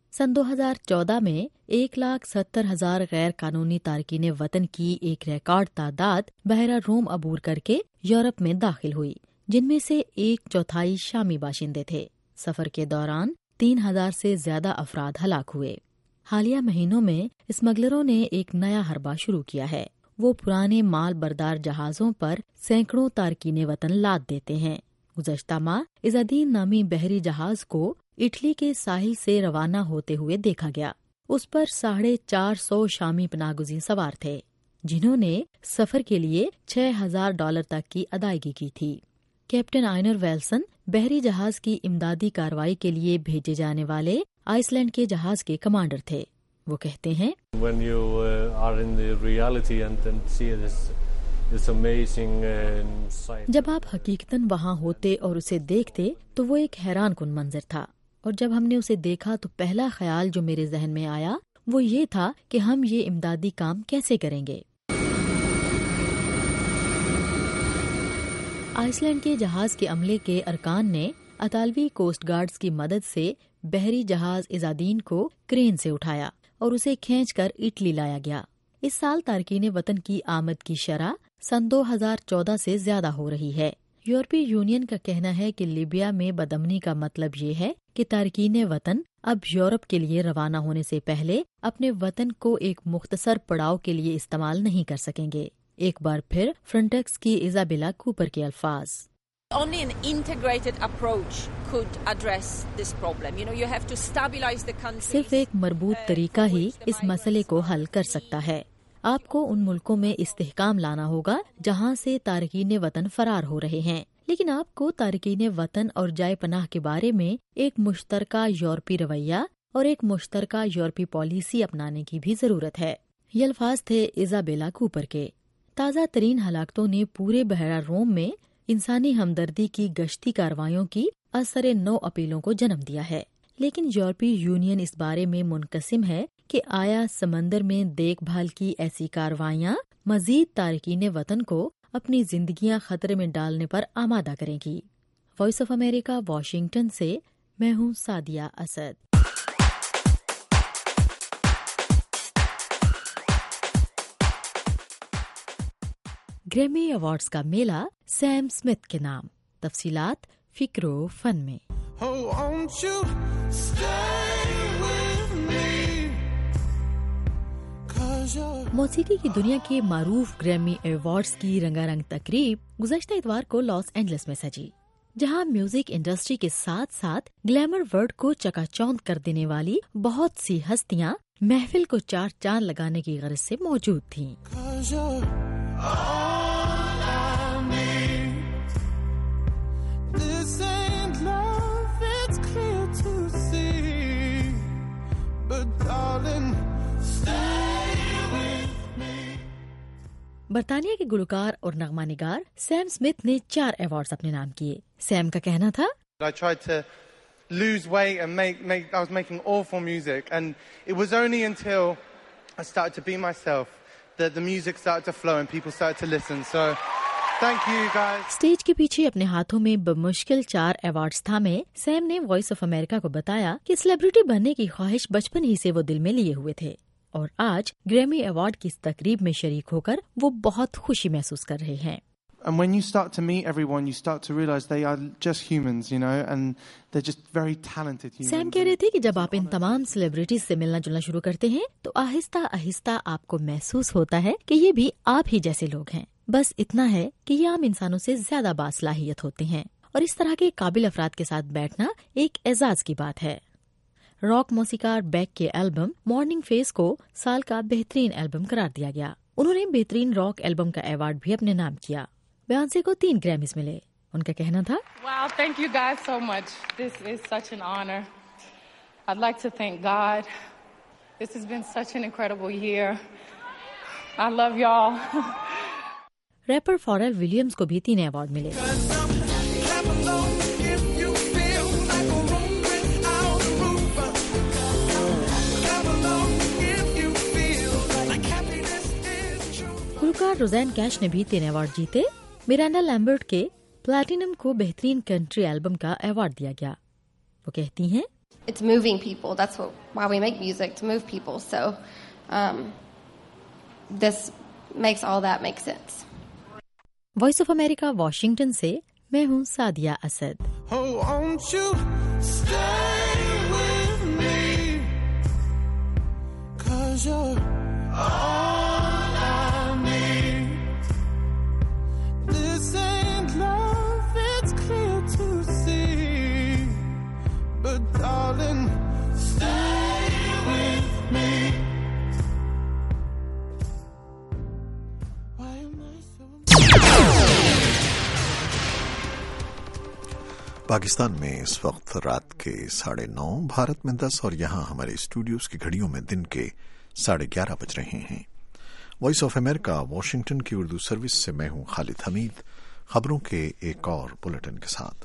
सन दो हज़ार चौदह में एक लाख सत्तर हजार गैर कानूनी तारकीन वतन की एक रिकॉर्ड तादाद बहरा रोम अबूर करके यूरोप में दाखिल हुई, जिनमें से एक चौथाई शामी बाशिंदे थे। सफर के दौरान तीन हजार से ज्यादा अफराद हलाक हुए। हालिया महीनों में स्मगलरों ने एक नया हरबा शुरू किया है। वो पुराने माल बरदार जहाजों पर सैकड़ों तारकीन वतन लाद देते हैं। गुज़श्ता माह इज़ादीन नामी बहरी जहाज को इटली के साहिल से रवाना होते हुए देखा गया। उस पर साढ़े चार सौ शामी पनाहगुज़ीर सवार थे, जिन्होंने सफर के लिए छह हजार डॉलर तक की अदायगी की थी। कैप्टन आइनर वेल्सन बहरी जहाज की इमदादी कार्रवाई के लिए भेजे जाने वाले आइसलैंड के जहाज के कमांडर थे। वो कहते हैं, When you uh, are in the reality and, and see this, this amazing uh, sight. जब आप हकीकतन वहाँ होते और उसे देखते तो वो एक हैरान कुन मंजर था। और जब हमने उसे देखा तो पहला ख्याल जो मेरे जहन में आया वो ये था कि हम ये इमदादी काम कैसे करेंगे। आइसलैंड के जहाज के अमले के अरकान ने अतालवी कोस्ट गार्ड्स की मदद से बहरी जहाज इज़ादीन को क्रेन से उठाया और उसे खींचकर इटली लाया गया। इस साल तारकीन वतन की आमद की शरह सन दो हज़ार चौदह से ज्यादा हो रही है। यूरोपीय यूनियन का कहना है कि लीबिया में बदअमनी का मतलब ये है कि तारकीन वतन अब यूरोप के लिए रवाना होने से पहले अपने वतन को एक मुख्तसर पड़ाव के लिए इस्तेमाल नहीं कर सकेंगे। एक बार फिर फ्रंटेक्स की इजाबेला कूपर के अल्फाज, Only an integrated approach could address this problem. You know, you have to stabilize the country. सिर्फ एक मरबूत तरीका ही इस मसले को हल कर सकता है। आपको उन मुल्कों में इस्तेहकाम लाना होगा जहां से तारकीन वतन फरार हो रहे हैं, लेकिन आपको तारकीन वतन और जाए पनाह के बारे में एक मुश्तरका यूरोपी रवैया और एक मुश्तरका यूरोपी पॉलिसी अपनाने की भी जरूरत है। ये अल्फाज थे इजाबेला कूपर के। ताज़ा तरीन हलाकतों ने पूरे बहरा रोम में इंसानी हमदर्दी की गश्ती कार्रवाइयों की असर नौ अपीलों को जन्म दिया है, लेकिन यूरोपीय यूनियन इस बारे में मुनकसिम है कि आया समंदर में देखभाल की ऐसी कार्रवाइयाँ मजीद तारकीन वतन को अपनी जिंदगियां खतरे में डालने पर आमादा करेंगी। वॉइस ऑफ अमेरिका, वाशिंगटन से मैं हूँ सादिया असद। ग्रैमी अवार्ड्स का मेला सैम स्मिथ के नाम। तफसीलात फिक्रो फन में। मौसीकी की दुनिया के मारूफ ग्रैमी अवार्ड्स की रंगारंग तकरीब गुज़श्ता इतवार को लॉस एंजलिस में सजी, जहां म्यूजिक इंडस्ट्री के साथ साथ ग्लैमर वर्ल्ड को चकाचौंध कर देने वाली बहुत सी हस्तियां महफिल को चार चांद लगाने की गर्ज से मौजूद थीं। बरतानिया के गुलकार और नगमा निगार सैम स्मिथ ने चार अवार्ड्स अपने नाम किए। सैम का कहना था, I tried to lose weight and make, make I was making awful music, and it was only until I started to be myself that the music started to flow and people started to listen. So thank you guys. Stage के पीछे अपने हाथों में बमुश्किल चार अवार्ड्स थामे सैम ने वॉइस ऑफ अमेरिका को बताया कि सेलिब्रिटी बनने की ख्वाहिश बचपन ही से वो दिल में लिए हुए थे और आज ग्रैमी अवार्ड की इस तकरीब में शरीक होकर वो बहुत खुशी महसूस कर रहे हैं। And when you start to meet everyone, you start to realize they are just humans, you know, and they're just very talented humans. Sam कह रहे थे कि जब आप इन तमाम सेलिब्रिटीज से मिलना जुलना शुरू करते हैं तो आहिस्ता आहिस्ता आपको महसूस होता है कि ये भी आप ही जैसे लोग हैं। बस इतना है कि ये आम इंसानों से ज्यादा बासलाहियत होते हैं और इस तरह के काबिल अफराद के साथ बैठना एक एजाज की बात है। रॉक मौसीकार बेक के एल्बम मॉर्निंग फेस को साल का बेहतरीन एल्बम करार दिया गया। उन्होंने बेहतरीन रॉक एल्बम का अवार्ड भी अपने नाम किया। बियॉन्से को तीन ग्रैमीज मिले। उनका कहना था, Wow, thank you guys so much. This is such an honor. I'd like to thank God. This has been such an incredible year. I love y'all. Rapper Pharrell Williams को भी तीन अवार्ड मिले। गुलकार रोज़ैन कैश ने भी तीन अवार्ड जीते। मिरांडा लैम्बर्ट के प्लैटिनम को बेहतरीन कंट्री एल्बम का अवार्ड दिया गया। वो कहती हैं, it's moving people. That's what, why we make music, to move people. So um, this makes all that make sense. Voice of America Washington से मैं हूँ Sadia Asad. Oh, won't you stay with me? 'Cause you're all I need. This ain't love, it's clear to see. But darling, stay with me. Why am I so... Pakistan में इस वक्त रात के साढ़े नौ, भारत में दस और यहाँ हमारे स्टूडियोज की घड़ियों में दिन के साढ़े ग्यारह बज रहे हैं. वॉइस ऑफ अमेरिका वाशिंगटन की उर्दू सर्विस से मैं हूँ खालिद हमीद. खबरों के एक और बुलेटिन के साथ.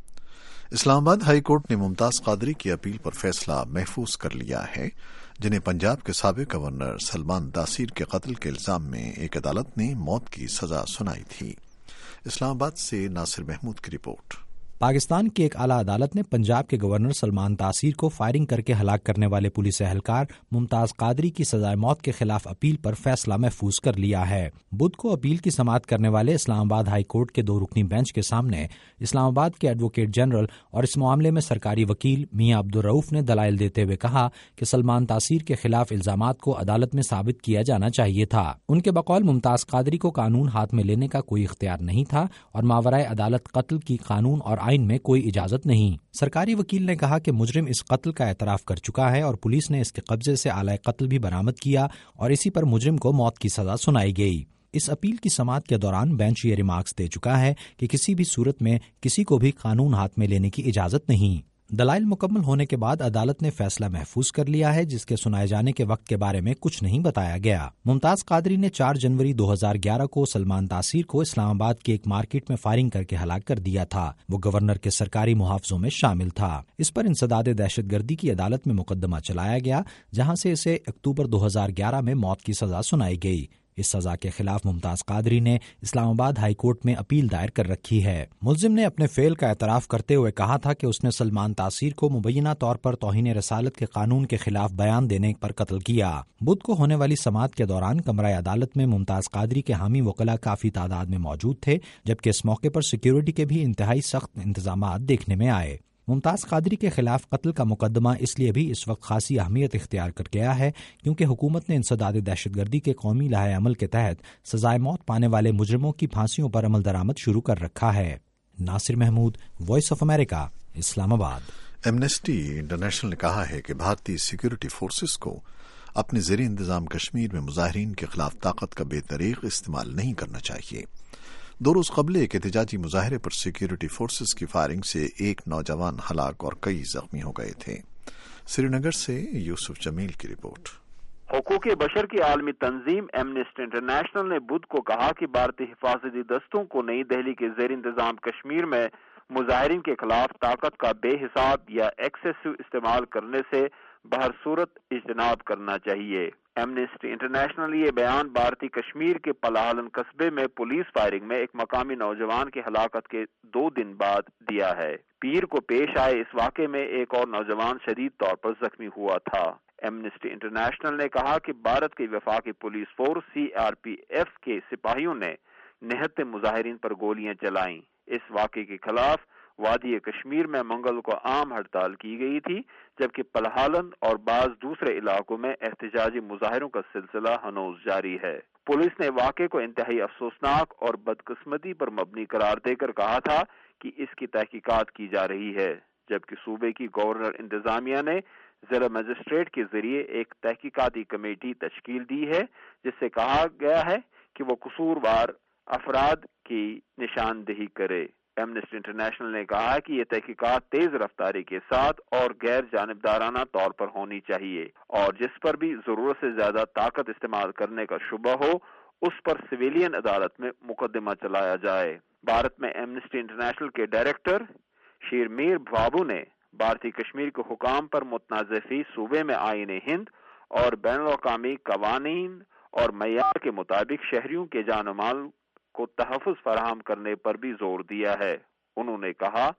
इस्लामाबाद हाई कोर्ट ने मुमताज कादरी की अपील पर फैसला महफूज कर लिया है, जिन्हें पंजाब के साबिक गवर्नर सलमान तासीर के कत्ल के इल्जाम में एक अदालत ने मौत की सजा सुनाई थी. इस्लामाबाद से नासिर महमूद की रिपोर्ट. पाकिस्तान की एक आला अदालत ने पंजाब के गवर्नर सलमान तासीर को फायरिंग करके हलाक करने वाले पुलिस एहलकार मुमताज कादरी की सजाए मौत के खिलाफ अपील पर फैसला महफूज कर लिया है. बुध को अपील की समाअत करने वाले इस्लामाबाद हाई कोर्ट के दो रुकनी बेंच के सामने इस्लामाबाद के एडवोकेट जनरल और इस मामले में सरकारी वकील मियां अब्दुल रऊफ ने दलाइल देते हुए कहा कि सलमान तासीर के खिलाफ इल्जामात को अदालत में साबित किया जाना चाहिए था. उनके बकौल मुमताज कादरी को कानून हाथ में लेने का कोई इख्तियार नहीं था और मावराए अदालत कत्ल की कानून और आइन में कोई इजाजत नहीं. सरकारी वकील ने कहा कि मुजरिम इस कत्ल का एतराफ कर चुका है और पुलिस ने इसके कब्जे से आला कत्ल भी बरामद किया और इसी पर मुजरिम को मौत की सजा सुनाई गई. इस अपील की समाअत के दौरान बेंच ये रिमार्क्स दे चुका है कि किसी भी सूरत में किसी को भी कानून हाथ में लेने की इजाजत नहीं. दलाइल मुकम्मल होने के बाद अदालत ने फैसला महफूज कर लिया है, जिसके सुनाए जाने के वक्त के बारे में कुछ नहीं बताया गया. मुमताज कादरी ने चार जनवरी दो हज़ार ग्यारह को सलमान तासीर को इस्लामाबाद की एक मार्केट में फायरिंग करके हलाक कर दिया था. वो गवर्नर के सरकारी मुहावजों में शामिल था. इस पर इंसदाद दहशतगर्दी की अदालत में मुकदमा चलाया गया, जहां से इसे अक्टूबर दो हज़ार ग्यारह में मौत की सजा सुनाई गई. इस सजा के खिलाफ मुमताज कादरी ने इस्लामाबाद हाई कोर्ट में अपील दायर कर रखी है. मुलजिम ने अपने फेल का एतराफ करते हुए कहा था कि उसने सलमान तासीर को मुबैना तौर पर तौहीन रसालत के कानून के खिलाफ बयान देने पर कत्ल किया. बुध को होने वाली समाअत के दौरान कमरा अदालत में मुमताज कादरी के हामी वकला काफी तादाद में मौजूद थे, जबकि इस मौके पर सिक्योरिटी के भी इंतहाई सख्त इंतजामात देखने में आए. मुमताज कादरी के खिलाफ कत्ल का मुकदमा इसलिए भी इस वक्त खासी अहमियत इख्तियार कर गया है क्योंकि हुकूमत ने इंसदाद दहशतगर्दी के कौमी लाहे अमल के तहत सजाए मौत पाने वाले मुजरिमों की फांसियों पर अमल दरामद शुरू कर रखा है. Nasir Mahmood, Voice of America, Islamabad. Amnesty International ने कहा है कि भारतीय सिक्योरिटी फोर्सेस को अपने ज़ेरे इंतजाम कश्मीर में मुजाहिरीन के खिलाफ ताकत का बेतरीक इस्तेमाल नहीं करना चाहिए. दो रोज कबल एक एहतजाजी मुजाहरे पर सिक्योरिटी फोर्सेस की फायरिंग से एक नौजवान हलाक और कई जख्मी हो गए थे. श्रीनगर से यूसुफ जमील की रिपोर्ट. हुकूक बशर की आलमी तंजीम एमनेस्टी इंटरनेशनल ने बुध को कहा कि भारतीय हिफाजती दस्तों को नई दिल्ली के ज़ेर इंतजाम कश्मीर में मुजाहिरीन के खिलाफ ताकत का बेहिसाब या एक्सेसिव इस्तेमाल करने से बहर सूरत इज्तनाब करना चाहिए. एमनेस्टी इंटरनेशनल ये बयान भारतीय कश्मीर के पलाहलन कस्बे में पुलिस फायरिंग में एक मकामी नौजवान की हलाकत के दो दिन बाद दिया है. पीर को पेश आए इस वाक़े में एक और नौजवान शदीद तौर पर जख्मी हुआ था. एमनेस्टी इंटरनेशनल ने कहा कि भारत की वफाकी police force C R P F के सिपाहियों ने निहत्ते मुजाहिरीन पर गोलियां चलाईं. इस वाक़े के खिलाफ वादी कश्मीर में मंगल को आम हड़ताल की गई थी, जबकि पलहालन और बाज दूसरे इलाकों में एहतजाजी मुजाहिरों का सिलसिला हनूज जारी है. पुलिस ने वाक़े को इंतहाई अफसोसनाक और बदकिस्मती पर मबनी करार देकर कहा था कि इसकी तहकीकात की जा रही है, जबकि सूबे की गवर्नर इंतजामिया ने जिला मजिस्ट्रेट के जरिए एक तहकीकाती कमेटी तश्कील दी है, जिससे कहा गया है कि वो कसूरवार अफराद की निशानदेही करे. एमनेस्टी इंटरनेशनल ने कहा कि ये तहकीकात तेज रफ्तारी के साथ और गैर जानिबदाराना तौर पर होनी चाहिए और जिस पर भी जरूरत से ज्यादा ताकत इस्तेमाल करने का शुबा हो उस पर सिविलियन अदालत में मुकदमा चलाया जाए. भारत में एमनेस्टी इंटरनेशनल के डायरेक्टर शीरमीर बाबू ने भारतीय कश्मीर के हुकाम पर मुतनाज़ सूबे में आईन हिंद और बैनुल-अक़वामी कवानीन और मयार के मुताबिक शहरियों के जान माल को तहफ़्फ़ुज़ फराहम करने पर भी जोर दिया है. उन्होंने कहा,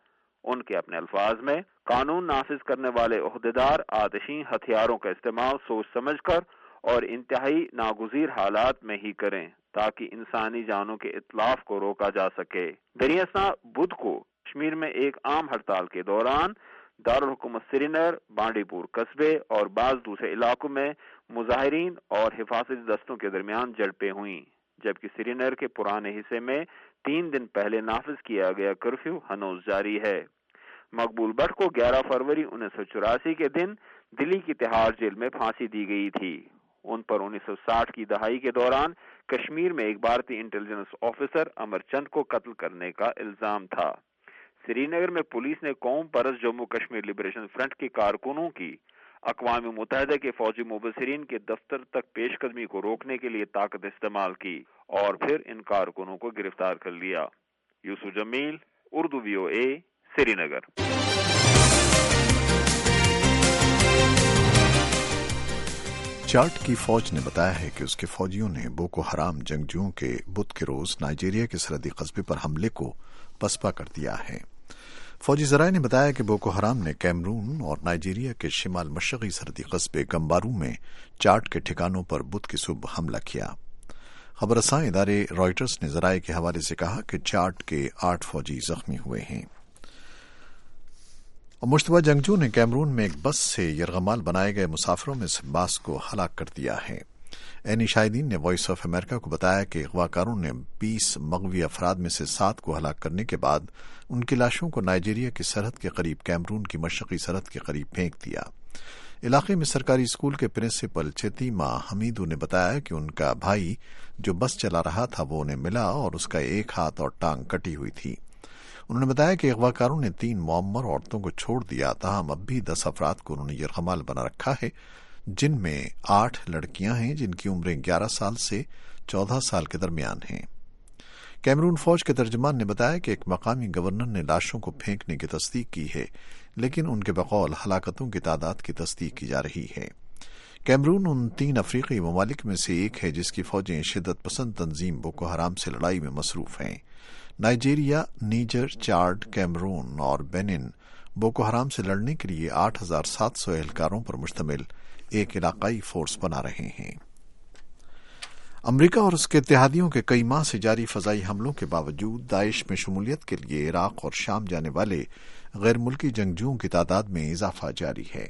ان کے اپنے الفاظ میں قانون نافذ کرنے والے عہدیدار آتشی ہتھیاروں کا استعمال سوچ سمجھ کر اور انتہائی ناگزیر حالات میں ہی کریں تاکہ انسانی جانوں کے اتلاف کو روکا جا سکے۔ دریاسنا بدھ کو کشمیر میں ایک عام ہڑتال کے دوران دارالحکومت سری نگر، بانڈی پور قصبے اور بعض دوسرے علاقوں میں مظاہرین اور حفاظتی دستوں کے درمیان جھڑپیں ہوئیں، جبکہ سری نگر کے پرانے حصے میں تین دن پہلے نافذ کیا گیا کرفیو ہنوز جاری ہے۔ مقبول بٹ کو گیارہ فروری انیس سو چوراسی کے دن دلی کی تہاڑ جیل میں پھانسی دی گئی تھی۔ ان پر انیس سو ساٹھ کی دہائی کے دوران کشمیر میں ایک بھارتی انٹیلیجنس آفیسر امر چند کو قتل کرنے کا الزام تھا۔ سری نگر میں پولیس نے قوم پرست جموں کشمیر لبریشن فرنٹ کے کارکنوں کی اقوام متحدہ کے فوجی مبصرین کے دفتر تک پیش قدمی کو روکنے کے لیے طاقت استعمال کی اور پھر ان کارکنوں کو گرفتار کر لیا۔ Yousuf Jamil, Urdu V O A, Srinagar. Chad کی فوج نے بتایا ہے کہ اس کے فوجیوں نے بوکو حرام جنگجوؤں کے بدھ کے روز نائجیریا کے سرحدی قصبے پر حملے کو پسپا کر دیا ہے۔ فوجی ذرائع نے بتایا کہ بوکو حرام نے کیمرون اور نائجیریا کے شمال مشرقی سرحدی قصبے گمبارو میں چاڈ کے ٹھکانوں پر بدھ کی صبح حملہ کیا۔ خبر رساں ادارے رائٹرز نے ذرائع کے حوالے سے کہا کہ چاڈ کے آٹھ فوجی زخمی ہوئے ہیں۔ مشتبہ جنگجو نے کیمرون میں ایک بس سے یرغمال بنائے گئے مسافروں میں سے باس کو ہلاک کر دیا ہے۔ اینی شاہدین نے وائس آف امریکہ کو بتایا کہ اغوا کاروں نے بیس مغوی افراد میں سے سات کو ہلاک کرنے کے بعد ان کی لاشوں کو نائجیریا کی سرحد کے قریب کیمرون کی مشرقی سرحد کے قریب پھینک دیا۔ علاقے میں سرکاری اسکول کے پرنسپل چیتیما حمیدو نے بتایا کہ ان کا بھائی جو بس چلا رہا تھا وہ انہیں ملا اور اس کا ایک ہاتھ اور ٹانگ کٹی ہوئی تھی۔ انہوں نے بتایا کہ اغوا کاروں نے تین معمر عورتوں کو چھوڑ دیا، تاہم اب بھی دس افراد کو انہوں نے یرغمال بنا رکھا ہے، جن میں آٹھ لڑکیاں ہیں جن کی عمریں گیارہ سال سے چودہ سال کے درمیان ہیں۔ کیمرون فوج کے ترجمان نے بتایا کہ ایک مقامی گورنر نے لاشوں کو پھینکنے کی تصدیق کی ہے، لیکن ان کے بقول ہلاکتوں کی تعداد کی تصدیق کی جا رہی ہے۔ کیمرون ان تین افریقی ممالک میں سے ایک ہے جس کی فوجیں شدت پسند تنظیم بوکو حرام سے لڑائی میں مصروف ہیں۔ نائجیریا، نیجر، چاڈ، کیمرون اور بینن بوکو حرام سے لڑنے کے لیے آٹھ ہزار سات سو اہلکاروں پر مشتمل ایک علاقائی فورس بنا رہے ہیں۔ امریکہ اور اس کے اتحادیوں کے کئی ماہ سے جاری فضائی حملوں کے باوجود داعش میں شمولیت کے لیے عراق اور شام جانے والے غیر ملکی جنگجوؤں کی تعداد میں اضافہ جاری ہے۔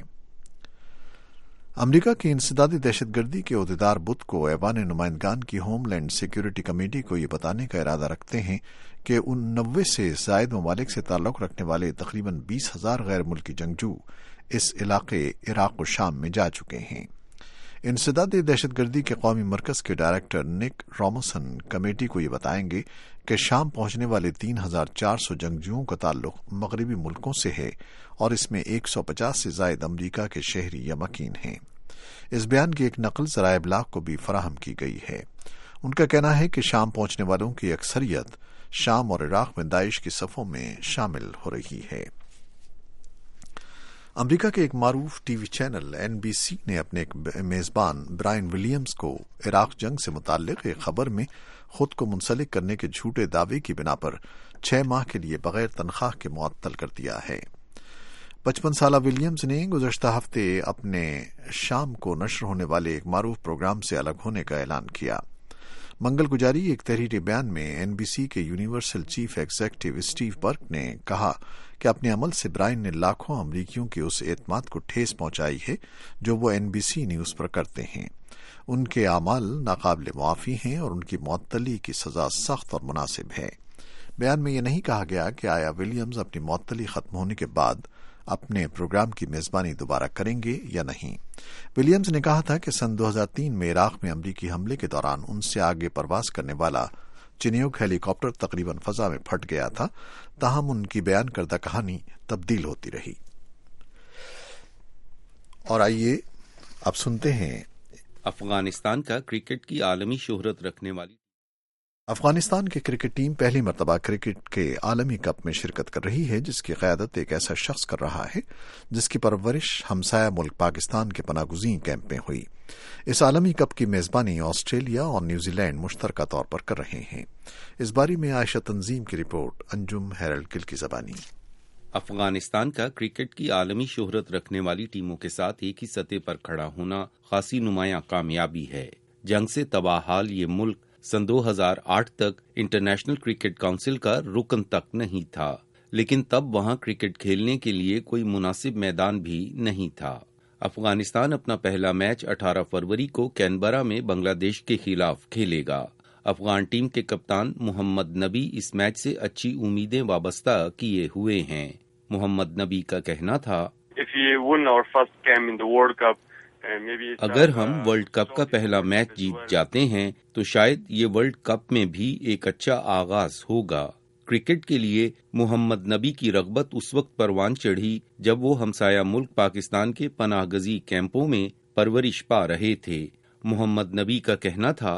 امریکہ کی انسدادی دہشت گردی کے عہدیدار بدھ کو ایوان نمائندگان کی ہوم لینڈ سیکیورٹی کمیٹی کو یہ بتانے کا ارادہ رکھتے ہیں کہ ان نوے سے زائد ممالک سے تعلق رکھنے والے تقریباً بیس ہزار غیر ملکی جنگجو اس علاقے عراق و شام میں جا چکے ہیں۔ انسدادی دہشت گردی کے قومی مرکز کے ڈائریکٹر نک راموسن کمیٹی کو یہ بتائیں گے کہ شام پہنچنے والے تین ہزار چار سو جنگجوؤں کا تعلق مغربی ملکوں سے ہے اور اس میں ایک سو پچاس سے زائد امریکہ کے شہری یا مکین ہیں۔ اس بیان کی ایک نقل ذرائع ابلاغ کو بھی فراہم کی گئی ہے۔ ان کا کہنا ہے کہ شام پہنچنے والوں کی اکثریت شام اور عراق میں داعش کی صفوں میں شامل ہو رہی ہے۔ امریکہ کے ایک معروف T V channel N B C نے اپنے ایک میزبان برائن ولیمز کو عراق جنگ سے متعلق ایک خبر میں خود کو منسلک کرنے کے جھوٹے دعوے کی بنا پر چھ ماہ کے لیے بغیر تنخواہ کے معطل کر دیا ہے۔ پچپن سالہ ولیمز نے گزشتہ ہفتے اپنے شام کو نشر ہونے والے ایک معروف پروگرام سے الگ ہونے کا اعلان کیا۔ منگل کو جاری ایک تحریری بیان میں این بی سی کے universal chief executive Steve Burke نے کہا کہ اپنے عمل سے برائن نے لاکھوں امریکیوں کے اس اعتماد کو ٹھیس پہنچائی ہے جو وہ این بی سی نیوز پر کرتے ہیں۔ ان کے اعمال ناقابل معافی ہیں اور ان کی معطلی کی سزا سخت اور مناسب ہے۔ بیان میں یہ نہیں کہا گیا کہ آیا ولیمز اپنی معطلی ختم ہونے کے بعد اپنے پروگرام کی میزبانی دوبارہ کریں گے یا نہیں۔ ولیمز نے کہا تھا کہ سن دو ہزار تین میں عراق میں امریکی حملے کے دوران ان سے آگے پرواز کرنے والا چنیوک ہیلی کاپٹر تقریباً فضا میں پھٹ گیا تھا، تاہم ان کی بیان کردہ کہانی تبدیل ہوتی رہی۔ اور آئیے اب سنتے ہیں افغانستان کا کرکٹ کی عالمی شہرت رکھنے والی افغانستان کی کرکٹ ٹیم پہلی مرتبہ کرکٹ کے عالمی کپ میں شرکت کر رہی ہے، جس کی قیادت ایک ایسا شخص کر رہا ہے جس کی پرورش ہمسایہ ملک پاکستان کے پناہ گزین کیمپ میں ہوئی۔ اس عالمی کپ کی میزبانی آسٹریلیا اور نیوزی لینڈ مشترکہ طور پر کر رہے ہیں۔ اس بارے میں عائشہ تنظیم کی رپورٹ، انجم ہیرلڈ گل کی زبانی۔ افغانستان کا کرکٹ کی عالمی شہرت رکھنے والی ٹیموں کے ساتھ ایک ہی سطح پر کھڑا ہونا خاصی نمایاں کامیابی ہے۔ جنگ سے تباہ حال یہ ملک سن دو ہزار آٹھ تک انٹرنیشنل کرکٹ کونسل کا رکن تک نہیں تھا، لیکن تب وہاں کرکٹ کھیلنے کے لیے کوئی مناسب میدان بھی نہیں تھا۔ افغانستان اپنا پہلا میچ اٹھارہ فروری کو کینبرا میں بنگلہ دیش کے خلاف کھیلے گا۔ افغان ٹیم کے کپتان محمد نبی اس میچ سے اچھی امیدیں وابستہ کیے ہوئے ہیں۔ محمد نبی کا کہنا تھا، اگر ہم ورلڈ کپ کا پہلا میچ جیت جاتے ہیں تو شاید یہ ورلڈ کپ میں بھی ایک اچھا آغاز ہوگا۔ کرکٹ کے لیے محمد نبی کی رغبت اس وقت پروان چڑھی جب وہ ہمسایہ ملک پاکستان کے پناہ گزین کیمپوں میں پرورش پا رہے تھے۔ محمد نبی کا کہنا تھا،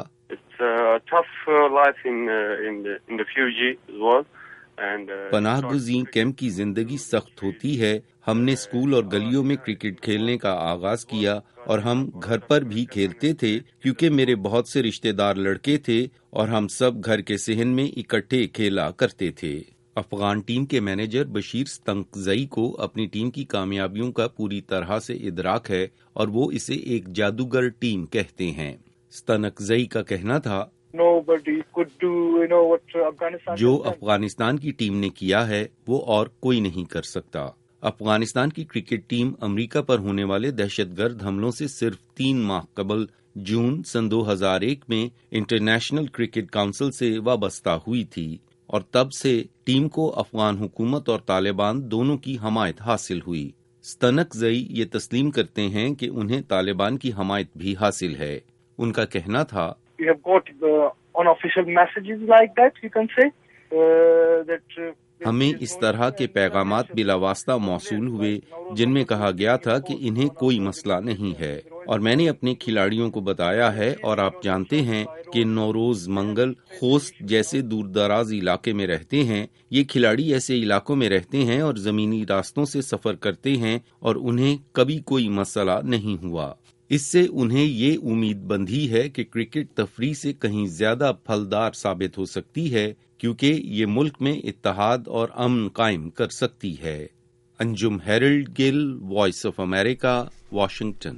پناہ گزین کیمپ کی زندگی سخت ہوتی ہے۔ ہم نے اسکول اور گلیوں میں کرکٹ کھیلنے کا آغاز کیا اور ہم گھر پر بھی کھیلتے تھے کیونکہ میرے بہت سے رشتہ دار لڑکے تھے اور ہم سب گھر کے صحن میں اکٹھے کھیلا کرتے تھے۔ افغان ٹیم کے مینیجر بشیر ستنکزئی کو اپنی ٹیم کی کامیابیوں کا پوری طرح سے ادراک ہے اور وہ اسے ایک جادوگر ٹیم کہتے ہیں۔ ستنکزئی کا کہنا تھا، جو افغانستان کی ٹیم نے کیا ہے وہ اور کوئی نہیں کر سکتا۔ افغانستان کی کرکٹ ٹیم امریکہ پر ہونے والے دہشت گرد حملوں سے صرف تین ماہ قبل جون سن دو ہزار ایک میں انٹرنیشنل کرکٹ کونسل سے وابستہ ہوئی تھی اور تب سے ٹیم کو افغان حکومت اور طالبان دونوں کی حمایت حاصل ہوئی۔ ستنکزئی یہ تسلیم کرتے ہیں کہ انہیں طالبان کی حمایت بھی حاصل ہے۔ ان کا کہنا تھا، We have got uh, unofficial messages like that, you can say, uh, that uh, ہمیں اس طرح کے پیغامات بلا واسطہ موصول ہوئے جن میں کہا گیا تھا کہ انہیں کوئی مسئلہ نہیں ہے، اور میں نے اپنے کھلاڑیوں کو بتایا ہے، اور آپ جانتے ہیں کہ نوروز منگل خوست جیسے دور دراز علاقے میں رہتے ہیں۔ یہ کھلاڑی ایسے علاقوں میں رہتے ہیں اور زمینی راستوں سے سفر کرتے ہیں اور انہیں کبھی کوئی مسئلہ نہیں ہوا۔ اس سے انہیں یہ امید بندھی ہے کہ کرکٹ تفریح سے کہیں زیادہ پھلدار ثابت ہو سکتی ہے کیونکہ یہ ملک میں اتحاد اور امن قائم کر سکتی ہے۔ Anjum Harold Gill, Voice of America, Washington.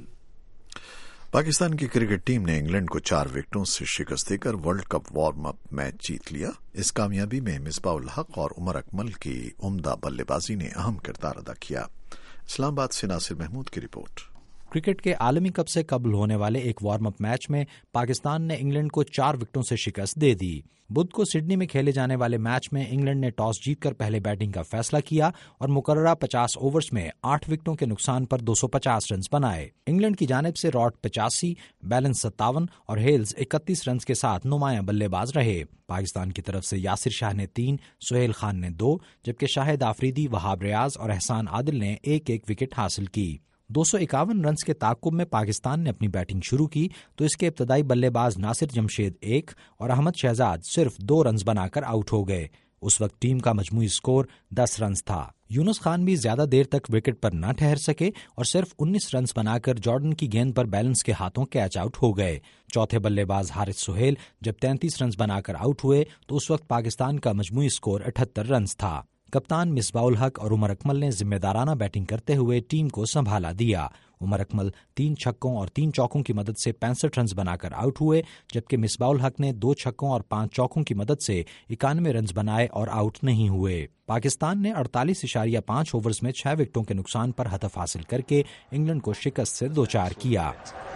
Pakistan کی کرکٹ ٹیم نے انگلینڈ کو چار وکٹوں سے شکست دے کر World Cup warm up match جیت لیا۔ اس کامیابی میں مصباح الحق اور عمر اکمل کی عمدہ بلے بازی نے اہم کردار ادا کیا۔ اسلام آباد سے ناصر محمود کی رپورٹ۔ کرکٹ کے عالمی کپ سے قبل ہونے والے ایک وارم اپ میچ میں پاکستان نے انگلینڈ کو چار وکٹوں سے شکست دے دی۔ بدھ کو سڈنی میں کھیلے جانے والے میچ میں انگلینڈ نے ٹاس جیت کر پہلے بیٹنگ کا فیصلہ کیا اور مقررہ پچاس اوورز میں آٹھ وکٹوں کے نقصان پر دو سو پچاس رنز بنائے۔ انگلینڈ کی جانب سے راٹ پچاسی، بیلنس ستاون اور ہیلز اکتیس رنز کے ساتھ نمایاں بلے باز رہے۔ پاکستان کی طرف سے یاسر شاہ نے تین، سہیل خان نے دو، جبکہ شاہد آفریدی، وہاب ریاض اور احسان عادل نے ایک ایک وکٹ حاصل کی۔ دو سو اکاون رنز کے تعاقب میں پاکستان نے اپنی بیٹنگ شروع کی تو اس کے ابتدائی بلے باز ناصر جمشید ایک اور احمد شہزاد صرف دو رنز بنا کر آؤٹ ہو گئے۔ اس وقت ٹیم کا مجموعی سکور دس رنز تھا۔ یونس خان بھی زیادہ دیر تک وکٹ پر نہ ٹھہر سکے اور صرف انیس رنز بنا کر جارڈن کی گیند پر بیلنس کے ہاتھوں کیچ آؤٹ ہو گئے۔ چوتھے بلے باز حارث سہیل جب تینتیس رنز بنا کر آؤٹ ہوئے تو اس وقت پاکستان کا مجموعی سکور اٹھہتر رنز تھا۔ کپتان مصباح الحق اور عمر اکمل نے ذمہ دارانہ بیٹنگ کرتے ہوئے ٹیم کو سنبھالا دیا۔ عمر اکمل تین چھکوں اور تین چوکوں کی مدد سے پینسٹھ رنز بنا کر آؤٹ ہوئے، جبکہ مصباح الحق نے دو چھکوں اور پانچ چوکوں کی مدد سے اکانوے رنز بنائے اور آؤٹ نہیں ہوئے۔ پاکستان نے اڑتالیس اشاریہ پانچ اوورز میں چھ وکٹوں کے نقصان پر ہدف حاصل کر کے انگلینڈ کو شکست سے دوچار کیا۔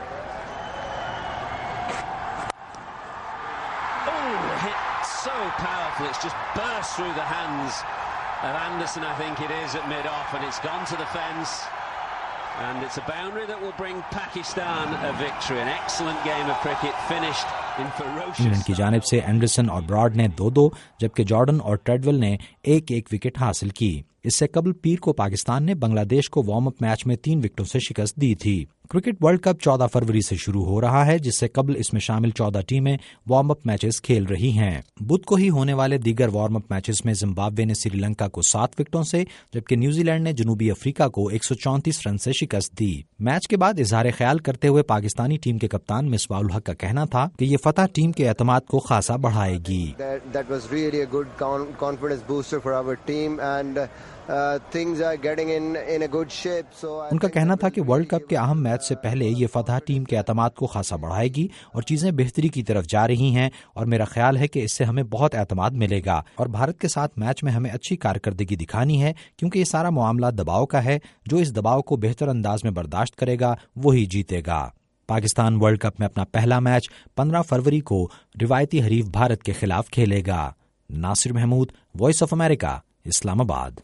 of Anderson, I think it is, at mid-off, and it's gone to the fence. And it's a boundary that will bring Pakistan a victory. An excellent game of cricket finished in ferocious... England کی جانب سے اینڈرسن اور براڈ نے دو دو جبکہ جارڈن اور ٹریڈول نے ایک ایک وکٹ حاصل کی۔ اس سے قبل پیر کو پاکستان نے بنگلہ دیش کو وارم اپ میچ میں تین وکٹوں سے شکست دی تھی۔ کرکٹ ورلڈ کپ چودہ فروری سے شروع ہو رہا ہے، جس سے قبل اس میں شامل چودہ ٹیمیں وارم اپ میچز کھیل رہی ہیں۔ بدھ کو ہی ہونے والے دیگر وارم اپ میچز میں زمبابوے نے سری لنکا کو سات وکٹوں سے جبکہ نیوزی لینڈ نے جنوبی افریقہ کو ایک سو چونتیس رن سے شکست دی۔ میچ کے بعد اظہار خیال کرتے ہوئے پاکستانی ٹیم کے کپتان مصباح الحق کا کہنا تھا کہ یہ فتح ٹیم کے اعتماد کو خاصا بڑھائے گی۔ That was really a good confidence booster for our team and ان کا کہنا تھا کہ ورلڈ کپ کے اہم میچ سے پہلے یہ فتح ٹیم کے اعتماد کو خاصا بڑھائے گی اور چیزیں بہتری کی طرف جا رہی ہیں، اور میرا خیال ہے کہ اس سے ہمیں بہت اعتماد ملے گا، اور بھارت کے ساتھ میچ میں ہمیں اچھی کارکردگی دکھانی ہے کیونکہ یہ سارا معاملہ دباؤ کا ہے۔ جو اس دباؤ کو بہتر انداز میں برداشت کرے گا وہی جیتے گا۔ پاکستان ورلڈ کپ میں اپنا پہلا میچ پندرہ فروری کو روایتی حریف بھارت کے خلاف کھیلے گا۔ Nasir Mahmood, Voice of America, Islamabad.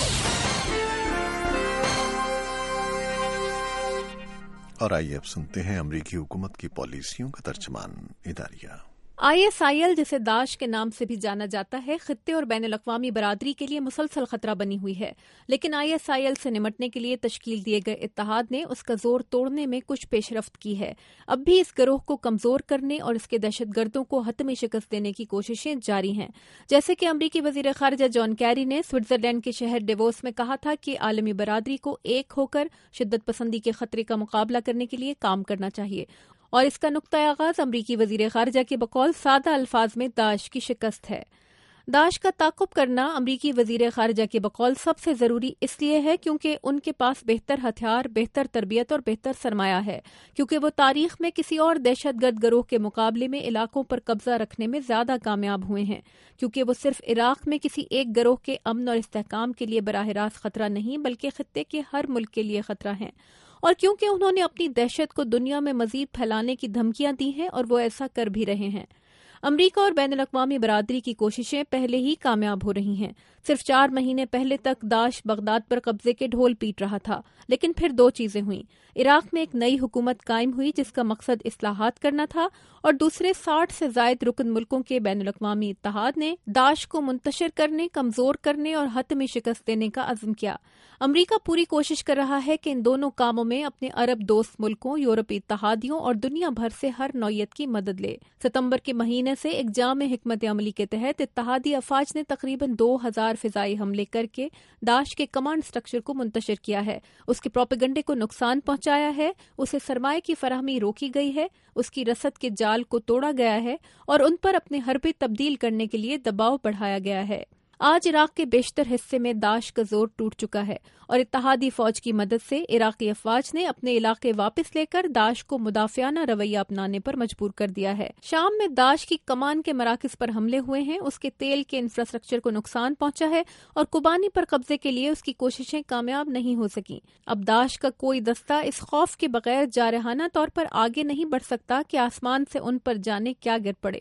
اور آئیے اب سنتے ہیں امریکی حکومت کی پالیسیوں کا ترجمان اداریہ۔ آئی ایس آئی ایل جسے داعش کے نام سے بھی جانا جاتا ہے، خطے اور بین الاقوامی برادری کے لیے مسلسل خطرہ بنی ہوئی ہے، لیکن آئی ایس آئی ایل سے نمٹنے کے لیے تشکیل دیے گئے اتحاد نے اس کا زور توڑنے میں کچھ پیش رفت کی ہے۔ اب بھی اس گروہ کو کمزور کرنے اور اس کے دہشت گردوں کو حتمی شکست دینے کی کوششیں جاری ہیں، جیسے کہ امریکی وزیر خارجہ جان کیری نے سوئٹزرلینڈ کے شہر ڈیووس میں کہا تھا کہ عالمی برادری کو ایک ہو کر شدت پسندی کے خطرے کا مقابلہ کرنے کے لیے کام کرنا چاہیے، اور اس کا نقطۂ آغاز امریکی وزیر خارجہ کے بقول سادہ الفاظ میں داعش کی شکست ہے۔ داعش کا تعاقب کرنا امریکی وزیر خارجہ کے بقول سب سے ضروری اس لیے ہے کیونکہ ان کے پاس بہتر ہتھیار، بہتر تربیت اور بہتر سرمایہ ہے، کیونکہ وہ تاریخ میں کسی اور دہشت گرد گروہ کے مقابلے میں علاقوں پر قبضہ رکھنے میں زیادہ کامیاب ہوئے ہیں، کیونکہ وہ صرف عراق میں کسی ایک گروہ کے امن اور استحکام کے لیے براہ راست خطرہ نہیں بلکہ خطے کے ہر ملک کے لیے خطرہ ہیں، اور کیونکہ انہوں نے اپنی دہشت کو دنیا میں مزید پھیلانے کی دھمکیاں دی ہیں اور وہ ایسا کر بھی رہے ہیں۔ امریکہ اور بین الاقوامی برادری کی کوششیں پہلے ہی کامیاب ہو رہی ہیں۔ صرف چار مہینے پہلے تک داعش بغداد پر قبضے کے ڈھول پیٹ رہا تھا، لیکن پھر دو چیزیں ہوئیں۔ عراق میں ایک نئی حکومت قائم ہوئی جس کا مقصد اصلاحات کرنا تھا، اور دوسرے ساٹھ سے زائد رکن ملکوں کے بین الاقوامی اتحاد نے داعش کو منتشر کرنے، کمزور کرنے اور حتمی شکست دینے کا عزم کیا۔ امریکہ پوری کوشش کر رہا ہے کہ ان دونوں کاموں میں اپنے عرب دوست ملکوں، یورپی اتحادیوں اور دنیا بھر سے ہر نوعیت کی مدد لے۔ ستمبر کے مہینے سے ایک جامع حکمت عملی کے تحت اتحادی افواج نے تقریباً دو ہزار فضائی حملے کر کے داعش کے کمانڈ سٹرکچر کو منتشر کیا ہے، اس کے پروپیگنڈے کو نقصان پہنچایا ہے، اسے سرمایہ کی فراہمی روکی گئی ہے، اس کی رسد کے جال کو توڑا گیا ہے اور ان پر اپنے حربے تبدیل کرنے کے لیے دباؤ بڑھایا گیا ہے۔ آج عراق کے بیشتر حصے میں داعش کا زور ٹوٹ چکا ہے، اور اتحادی فوج کی مدد سے عراقی افواج نے اپنے علاقے واپس لے کر داعش کو مدافعانہ رویہ اپنانے پر مجبور کر دیا ہے۔ شام میں داعش کی کمان کے مراکز پر حملے ہوئے ہیں، اس کے تیل کے انفراسٹرکچر کو نقصان پہنچا ہے، اور کوبانی پر قبضے کے لیے اس کی کوششیں کامیاب نہیں ہو سکیں۔ اب داعش کا کوئی دستہ اس خوف کے بغیر جارحانہ طور پر آگے نہیں بڑھ سکتا کہ آسمان سے ان پر جانے کیا گر پڑے۔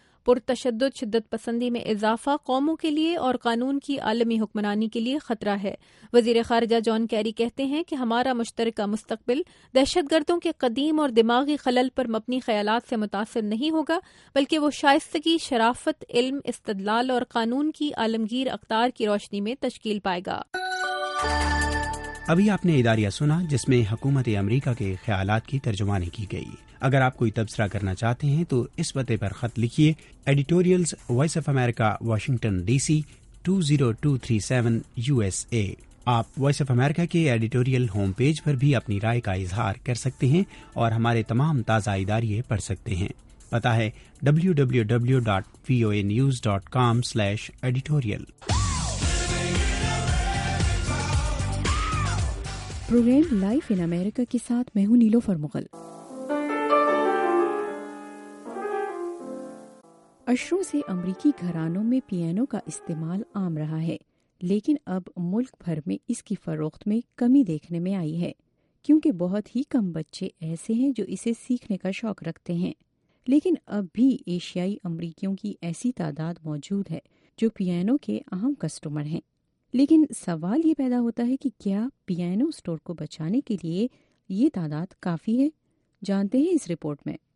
پرتشدد شدت پسندی میں اضافہ قوموں کے لیے اور قانون کی عالمی حکمرانی کے لیے خطرہ ہے۔ وزیر خارجہ جان کیری کہتے ہیں کہ ہمارا مشترکہ مستقبل دہشت گردوں کے قدیم اور دماغی خلل پر مبنی خیالات سے متاثر نہیں ہوگا، بلکہ وہ شائستگی، شرافت، علم، استدلال اور قانون کی عالمگیر اقدار کی روشنی میں تشکیل پائے گا۔ ابھی آپ نے اداریہ سنا جس میں حکومت امریکہ کے خیالات کی ترجمانی کی گئی۔ اگر آپ کوئی تبصرہ کرنا چاہتے ہیں تو اس پتے پر خط لکھیے، editorials Voice of America, Washington D C two zero two three seven U S A. آپ وائس آف امریکہ کے ایڈیٹوریل ہوم پیج پر بھی اپنی رائے کا اظہار کر سکتے ہیں اور ہمارے تمام تازہ اداریے پڑھ سکتے ہیں۔ پتہ ہے W W W dot V O A news dot com slash editorial. Programme Life in America کے ساتھ میں ہوں نیلوفر مغل۔ عشروں سے امریکی گھرانوں میں پیانو کا استعمال عام رہا ہے، لیکن اب ملک بھر میں اس کی فروخت میں کمی دیکھنے میں آئی ہے، کیونکہ بہت ہی کم بچے ایسے ہیں جو اسے سیکھنے کا شوق رکھتے ہیں۔ لیکن اب بھی ایشیائی امریکیوں کی ایسی تعداد موجود ہے جو پیانو کے اہم کسٹمر ہیں۔ لیکن سوال یہ پیدا ہوتا ہے کہ کیا پیانو اسٹور کو بچانے کے لیے یہ تعداد کافی ہے؟ جانتے ہیں اس رپورٹ میں۔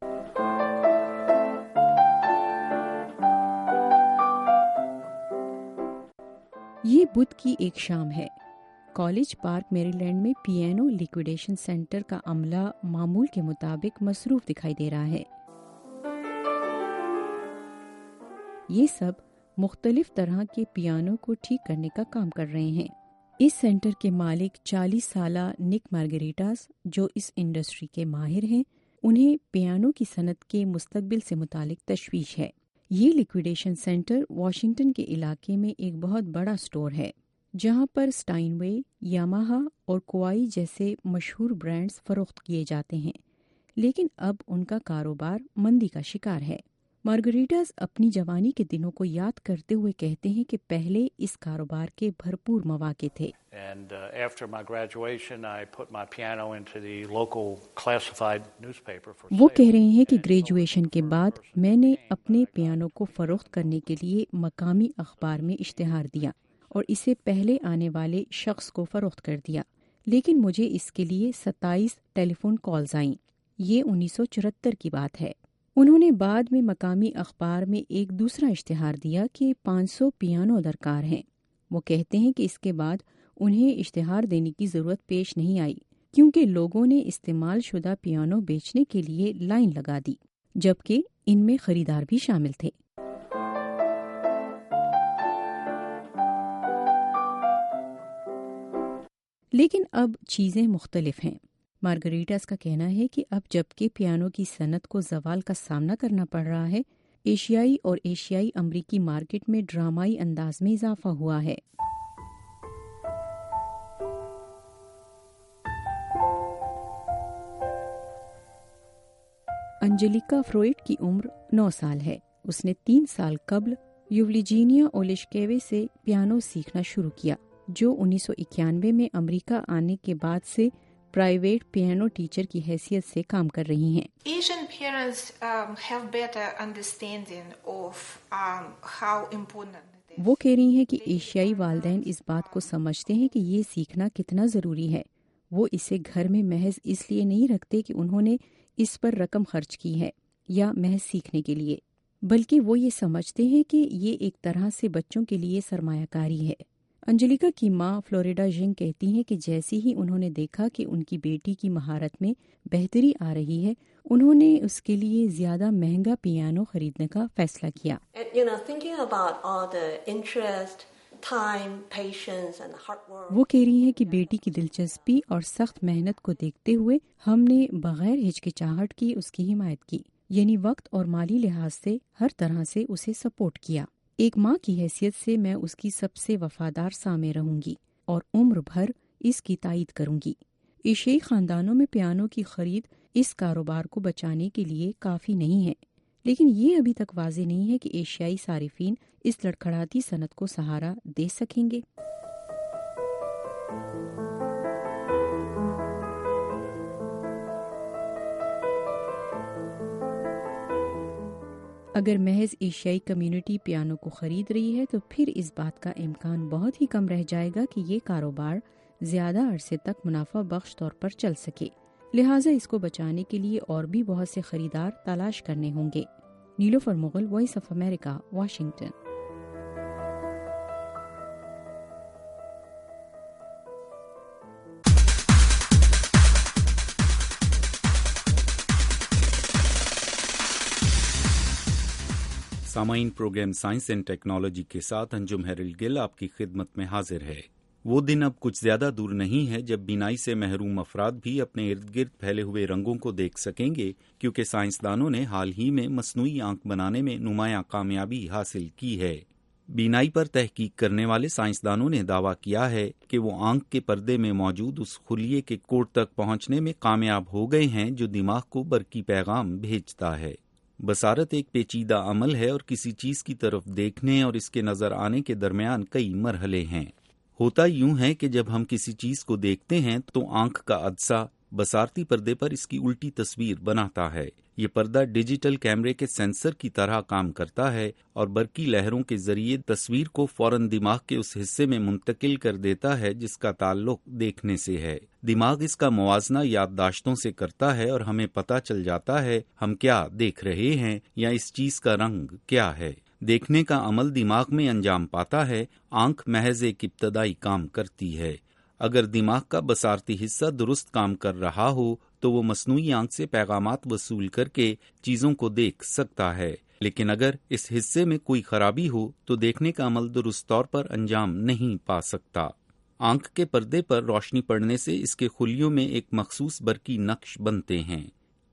یہ بدھ کی ایک شام ہے۔ کالج پارک میری لینڈ میں پیانو لیکویڈیشن سینٹر کا عملہ معمول کے مطابق مصروف دکھائی دے رہا ہے۔ یہ سب مختلف طرح کے پیانو کو ٹھیک کرنے کا کام کر رہے ہیں۔ اس سینٹر کے مالک چالیس سالہ نک مارگریٹاس، جو اس انڈسٹری کے ماہر ہیں، انہیں پیانو کی صنعت کے مستقبل سے متعلق تشویش ہے۔ یہ لیکویڈیشن سینٹر واشنگٹن کے علاقے میں ایک بہت بڑا سٹور ہے۔ جہاں پر اسٹائنوے، یاماہا اور کوآئی جیسے مشہور برانڈز فروخت کیے جاتے ہیں، لیکن اب ان کا کاروبار مندی کا شکار ہے۔ مارگریٹاز اپنی جوانی کے دنوں کو یاد کرتے ہوئے کہتے ہیں کہ پہلے اس کاروبار کے بھرپور مواقع تھے۔ And uh, after my graduation, I put my piano into the local classified newspaper for وہ کہہ رہے ہیں کہ گریجویشن کے بعد میں نے اپنے پیانو کو فروخت کرنے کے لیے مقامی اخبار میں اشتہار دیا اور اسے پہلے آنے والے شخص کو فروخت کر دیا، لیکن مجھے اس کے لیے ستائیس ٹیلی فون کالز آئیں۔ یہ انیس سو چورہتر کی بات ہے۔ انہوں نے بعد میں مقامی اخبار میں ایک دوسرا اشتہار دیا کہ پانچ سو پیانو درکار ہیں۔ وہ کہتے ہیں کہ اس کے بعد انہیں اشتہار دینے کی ضرورت پیش نہیں آئی کیونکہ لوگوں نے استعمال شدہ پیانو بیچنے کے لیے لائن لگا دی، جبکہ ان میں خریدار بھی شامل تھے۔ لیکن اب چیزیں مختلف ہیں۔ مارگریٹاز کا کہنا ہے کہ اب جبکہ پیانو کی صنعت کو زوال کا سامنا کرنا پڑ رہا ہے، ایشیائی اور ایشیائی امریکی مارکیٹ میں ڈرامائی انداز میں اضافہ ہوا ہے۔ انجلیکا فروئٹ کی عمر نو سال ہے۔ اس نے تین سال قبل یوولیجینیا اولیشکیوے سے پیانو سیکھنا شروع کیا، جو انیس سو اکیانوے میں امریکہ آنے کے بعد سے پرائیویٹ پیانو ٹیچر کی حیثیت سے کام کر رہی ہیں۔ Asian parents um, have better understanding of um, how important وہ کہہ رہی ہیں کہ ایشیائی والدین اس بات کو سمجھتے ہیں کہ یہ سیکھنا کتنا ضروری ہے۔ وہ اسے گھر میں محض اس لیے نہیں رکھتے کہ انہوں نے اس پر رقم خرچ کی ہے یا محض سیکھنے کے لیے، بلکہ وہ یہ سمجھتے ہیں کہ یہ ایک طرح سے بچوں کے لیے سرمایہ کاری ہے۔ انجلیکا کی ماں فلوریڈا جنگ کہتی ہیں کہ جیسے ہی انہوں نے دیکھا کہ ان کی بیٹی کی مہارت میں بہتری آ رہی ہے، انہوں نے اس کے لیے زیادہ مہنگا پیانو خریدنے کا فیصلہ کیا۔ وہ کہہ رہی ہیں کہ بیٹی کی دلچسپی اور سخت محنت کو دیکھتے ہوئے ہم نے بغیر ہچکچاہٹ کی اس کی حمایت کی، یعنی وقت اور مالی لحاظ سے ہر طرح سے اسے سپورٹ کیا۔ ایک ماں کی حیثیت سے میں اس کی سب سے وفادار سامع رہوں گی اور عمر بھر اس کی تائید کروں گی۔ ایشیائی خاندانوں میں پیانو کی خرید اس کاروبار کو بچانے کے لیے کافی نہیں ہے، لیکن یہ ابھی تک واضح نہیں ہے کہ ایشیائی صارفین اس لڑکھڑاتی صنعت کو سہارا دے سکیں گے۔ اگر محض ایشیائی کمیونٹی پیانو کو خرید رہی ہے تو پھر اس بات کا امکان بہت ہی کم رہ جائے گا کہ یہ کاروبار زیادہ عرصے تک منافع بخش طور پر چل سکے، لہٰذا اس کو بچانے کے لیے اور بھی بہت سے خریدار تلاش کرنے ہوں گے۔ Nilofar Mughal, Voice of America, Washington. سامعین، پروگرام سائنس اینڈ ٹیکنالوجی کے ساتھ انجم ہیرلڈ گل آپ کی خدمت میں حاضر ہے۔ وہ دن اب کچھ زیادہ دور نہیں ہے جب بینائی سے محروم افراد بھی اپنے ارد گرد پھیلے ہوئے رنگوں کو دیکھ سکیں گے، کیونکہ سائنسدانوں نے حال ہی میں مصنوعی آنکھ بنانے میں نمایاں کامیابی حاصل کی ہے۔ بینائی پر تحقیق کرنے والے سائنسدانوں نے دعویٰ کیا ہے کہ وہ آنکھ کے پردے میں موجود اس خلیے کے کوڈ تک پہنچنے میں کامیاب ہو گئے ہیں جو دماغ کو برقی پیغام بھیجتا ہے۔ بصارت ایک پیچیدہ عمل ہے اور کسی چیز کی طرف دیکھنے اور اس کے نظر آنے کے درمیان کئی مرحلے ہیں۔ ہوتا یوں ہے کہ جب ہم کسی چیز کو دیکھتے ہیں تو آنکھ کا عدسہ بصارتی پردے پر اس کی الٹی تصویر بناتا ہے۔ یہ پردہ ڈیجیٹل کیمرے کے سینسر کی طرح کام کرتا ہے اور برقی لہروں کے ذریعے تصویر کو فوراً دماغ کے اس حصے میں منتقل کر دیتا ہے جس کا تعلق دیکھنے سے ہے۔ دماغ اس کا موازنہ یادداشتوں سے کرتا ہے اور ہمیں پتہ چل جاتا ہے ہم کیا دیکھ رہے ہیں یا اس چیز کا رنگ کیا ہے۔ دیکھنے کا عمل دماغ میں انجام پاتا ہے، آنکھ محض ایک ابتدائی کام کرتی ہے۔ اگر دماغ کا بصارتی حصہ درست کام کر رہا ہو تو وہ مصنوعی آنکھ سے پیغامات وصول کر کے چیزوں کو دیکھ سکتا ہے، لیکن اگر اس حصے میں کوئی خرابی ہو تو دیکھنے کا عمل درست طور پر انجام نہیں پا سکتا۔ آنکھ کے پردے پر روشنی پڑنے سے اس کے خلیوں میں ایک مخصوص برقی نقش بنتے ہیں۔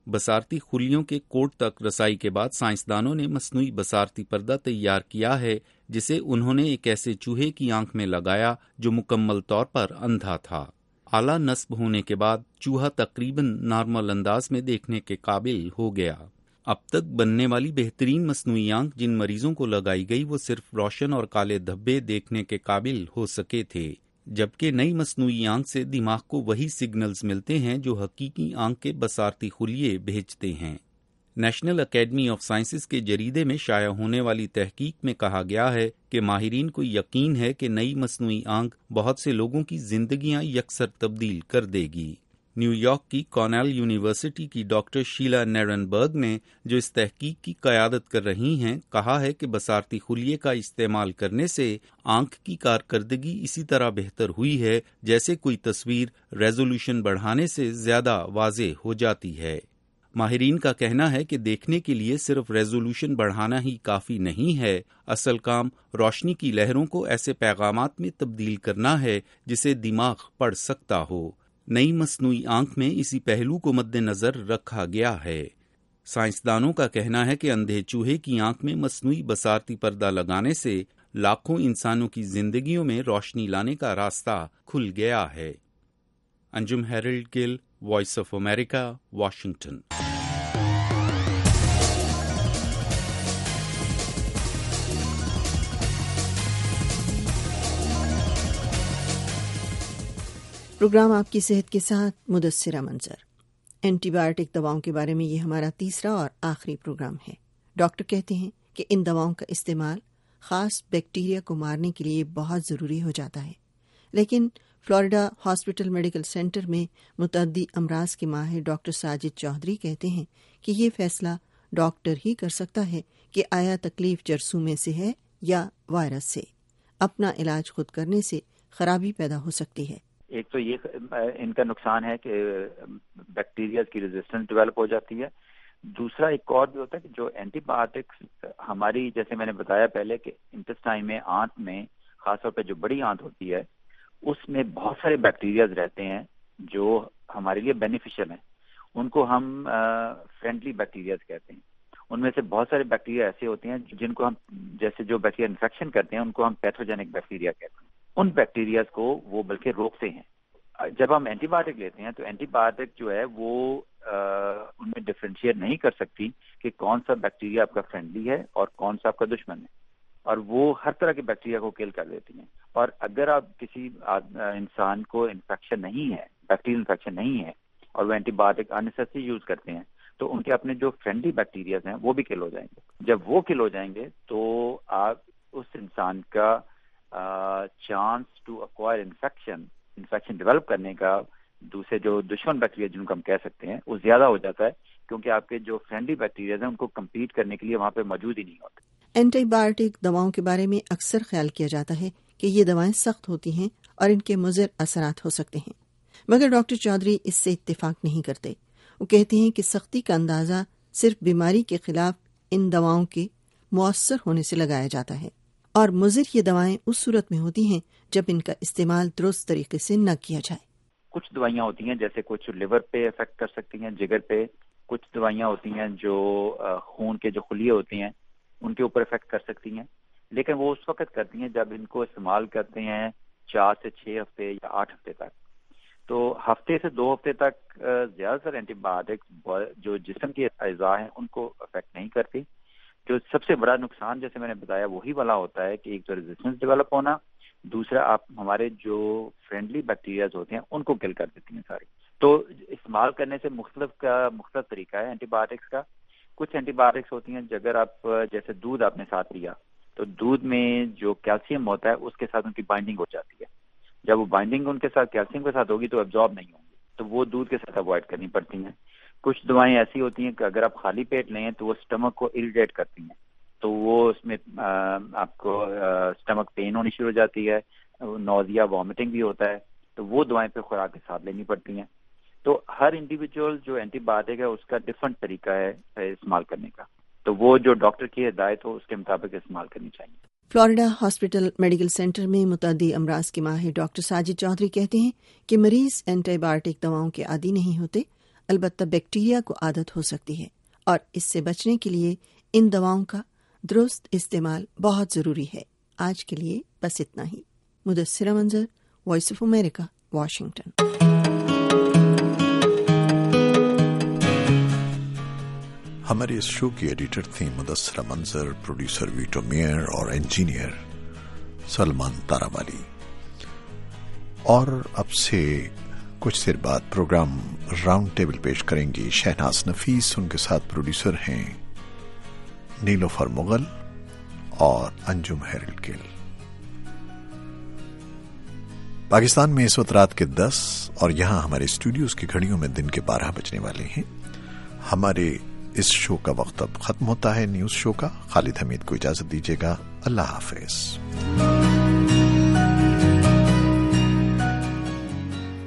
بصارتی خلیوں کے کوٹ تک رسائی کے بعد سائنسدانوں نے مصنوعی بصارتی پردہ تیار کیا ہے جسے انہوں نے ایک ایسے چوہے کی آنکھ میں لگایا جو مکمل طور پر اندھا تھا۔ اعلیٰ نصب ہونے کے بعد چوہا تقریباً نارمل انداز میں دیکھنے کے قابل ہو گیا۔ اب تک بننے والی بہترین مصنوعی آنکھ جن مریضوں کو لگائی گئی وہ صرف روشن اور کالے دھبے دیکھنے کے قابل ہو سکے تھے، جبکہ نئی مصنوعی آنکھ سے دماغ کو وہی سگنلز ملتے ہیں جو حقیقی آنکھ کے بصارتی خلیے بھیجتے ہیں۔ نیشنل اکیڈمی آف سائنسز کے جریدے میں شائع ہونے والی تحقیق میں کہا گیا ہے کہ ماہرین کو یقین ہے کہ نئی مصنوعی آنکھ بہت سے لوگوں کی زندگیاں یکسر تبدیل کر دے گی۔ نیو یارک کی کارنیل یونیورسٹی کی ڈاکٹر شیلا نیرنبرگ نے، جو اس تحقیق کی قیادت کر رہی ہیں، کہا ہے کہ بصارتی خلیے کا استعمال کرنے سے آنکھ کی کارکردگی اسی طرح بہتر ہوئی ہے جیسے کوئی تصویر ریزولوشن بڑھانے سے زیادہ واضح ہو جاتی ہے۔ ماہرین کا کہنا ہے کہ دیکھنے کے لیے صرف ریزولوشن بڑھانا ہی کافی نہیں ہے، اصل کام روشنی کی لہروں کو ایسے پیغامات میں تبدیل کرنا ہے جسے دماغ پڑھ سکتا ہو۔ نئی مصنوعی آنکھ میں اسی پہلو کو مد نظر رکھا گیا ہے۔ سائنسدانوں کا کہنا ہے کہ اندھے چوہے کی آنکھ میں مصنوعی بصارتی پردہ لگانے سے لاکھوں انسانوں کی زندگیوں میں روشنی لانے کا راستہ کھل گیا ہے۔ Anjum Harold Gill, Voice of America, Washington. Programme آپ کی صحت کے ساتھ مدثرہ منظر۔ اینٹی بایوٹک دواؤں کے بارے میں یہ ہمارا تیسرا اور آخری پروگرام ہے۔ ڈاکٹر کہتے ہیں کہ ان دواؤں کا استعمال خاص بیکٹیریا کو مارنے کے لیے بہت ضروری ہو جاتا ہے، لیکن فلوریڈا ہاسپٹل میڈیکل سینٹر میں متعدی امراض کے ماہر ڈاکٹر ساجد چودھری کہتے ہیں کہ یہ فیصلہ ڈاکٹر ہی کر سکتا ہے کہ آیا تکلیف جرثومے سے ہے یا وائرس سے۔ اپنا علاج خود کرنے سے خرابی پیدا ہو سکتی ہے۔ ایک تو یہ ان کا نقصان ہے کہ بیکٹیریا کی ریزسٹنس ڈیولپ ہو جاتی ہے۔ دوسرا ایک اور بھی ہوتا ہے کہ جو اینٹی بایوٹکس ہماری، جیسے میں نے بتایا پہلے کہ انٹسٹائن میں، آنت میں، خاص طور پہ جو بڑی آنت ہوتی ہے اس میں بہت سارے بیکٹیریاز رہتے ہیں جو ہمارے لیے بینیفیشل ہیں، ان کو ہم فرینڈلی بیکٹیریاز کہتے ہیں۔ ان میں سے بہت سارے بیکٹیریا ایسے ہوتے ہیں جن کو ہم، جیسے جو بیکٹیریا انفیکشن کرتے ہیں ان کو ہم پیتھوجینک بیکٹیریا کہتے ہیں۔ ان بیکٹیریاز کو وہ بلکہ روکتے ہیں۔ جب ہم اینٹی بایوٹک لیتے ہیں تو اینٹی بایوٹک جو ہے وہ ان میں ڈفرینشیٹ نہیں کر سکتی کہ کون سا بیکٹیریا آپ کا فرینڈلی ہے اور کون سا آپ کا دشمن ہے، اور وہ ہر طرح کے بیکٹیریا کو کل کر دیتی ہیں۔ اور اگر آپ کسی انسان کو انفیکشن نہیں ہے، بیکٹیریل انفیکشن نہیں ہے، اور وہ اینٹی بایوٹک اننیسیسری یوز کرتے ہیں تو ان کے اپنے جو فرینڈلی بیکٹیریاز ہیں وہ بھی کل ہو جائیں گے۔ جب وہ کل ہو جائیں گے تو آپ اس انسان کا chance to acquire infection infection develop کرنے کا دوسرے جو دشمن بیکٹیریا جن کو ہم کہہ سکتے ہیں وہ زیادہ ہو جاتا ہے، کیونکہ آپ کے جو فرینڈلی بیکٹیریاز ہیں ان کو کمپیٹ کرنے کے لیے وہاں پہ موجود ہی نہیں ہوتے۔ اینٹی بایوٹک دواؤں کے بارے میں اکثر خیال کیا جاتا ہے کہ یہ دوائیں سخت ہوتی ہیں اور ان کے مضر اثرات ہو سکتے ہیں، مگر ڈاکٹر چودھری اس سے اتفاق نہیں کرتے۔ وہ کہتے ہیں کہ سختی کا اندازہ صرف بیماری کے خلاف ان دواؤں کے مؤثر ہونے سے لگایا جاتا ہے، اور مضر یہ دوائیں اس صورت میں ہوتی ہیں جب ان کا استعمال درست طریقے سے نہ کیا جائے۔ کچھ دوائیاں ہوتی ہیں جیسے کچھ لیور پہ افیکٹ کر سکتی ہیں، جگر پہ، کچھ دوائیاں ہوتی ہیں جو خون کے جو خلیے ہوتے ہیں ان کے اوپر افیکٹ کر سکتی ہیں، لیکن وہ اس وقت کرتی ہیں جب ان کو استعمال کرتے ہیں چار سے چھ ہفتے یا آٹھ ہفتے تک۔ تو ہفتے سے دو ہفتے تک زیادہ تر اینٹی بایوٹکس جو جسم کے اعضاء ہیں ان کو افیکٹ نہیں کرتی۔ جو سب سے بڑا نقصان جیسے میں نے بتایا وہی والا ہوتا ہے کہ ایک تو ریزسٹنس ڈیولپ ہونا، دوسرا آپ ہمارے جو فرینڈلی بیکٹیریاز ہوتے ہیں ان کو کل کر دیتی ہیں ساری۔ تو استعمال کرنے سے مختلف کا مختلف طریقہ ہے اینٹی بایوٹکس کا۔ کچھ اینٹی بایوٹکس ہوتی ہیں اگر آپ جیسے دودھ آپ نے ساتھ لیا تو دودھ میں جو کیلشیم ہوتا ہے اس کے ساتھ ان کی بائنڈنگ ہو جاتی ہے، جب وہ بائنڈنگ ان کے ساتھ کیلشیم کے ساتھ ہوگی تو ایبزارب نہیں ہوں گی، تو وہ دودھ کے ساتھ اوائڈ کرنی پڑتی ہیں۔ کچھ دوائیں ایسی ہوتی ہیں کہ اگر آپ خالی پیٹ لیں تو وہ اسٹمک کو اریٹیٹ کرتی ہیں، تو وہ اس میں آپ کو اسٹمک پین ہونی شروع ہو جاتی ہے، نوزیا وامٹنگ بھی ہوتا ہے، تو وہ دوائیں پہ خوراک کے ساتھ لینی پڑتی ہیں۔ تو ہر انڈیویجول جو اینٹی بایوٹک ہے اس کا ڈفرنٹ طریقہ ہے استعمال کرنے کا، تو وہ جو ڈاکٹر کی ہدایت ہو اس کے مطابق استعمال کرنی چاہیے۔ فلوریڈا ہاسپٹل میڈیکل سینٹر میں متعدی امراض کے ماہر ڈاکٹر ساجد چودھری کہتے ہیں کہ مریض اینٹی بایوٹک دواؤں کے عادی نہیں ہوتے، البتہ بیکٹیریا کو عادت ہو سکتی ہے اور اس سے بچنے کے لیے ان دواؤں کا درست استعمال بہت ضروری ہے۔ آج کے لیے بس اتنا ہی۔ مدثرہ منظر، وائس آف امریکہ، واشنگٹن۔ ہمارے اس شو کی ایڈیٹر تھیں Mudassira Manzar, producer Vito Mayer اور انجینئر سلمان تاراوالی۔ اور اب سے کچھ دیر بعد پروگرام راؤنڈ ٹیبل پیش کریں گی شہناز نفیس، ان کے ساتھ پروڈیوسر ہیں نیلوفر مغل اور انجم ہیرل گل۔ پاکستان میں اس وقت رات کے دس اور یہاں ہمارے اسٹوڈیوز کی گھڑیوں میں دن کے بارہ بجنے والے ہیں۔ ہمارے اس شو کا وقت اب ختم ہوتا ہے، نیوز شو کا۔ خالد حمید کو اجازت دیجیے گا، اللہ حافظ۔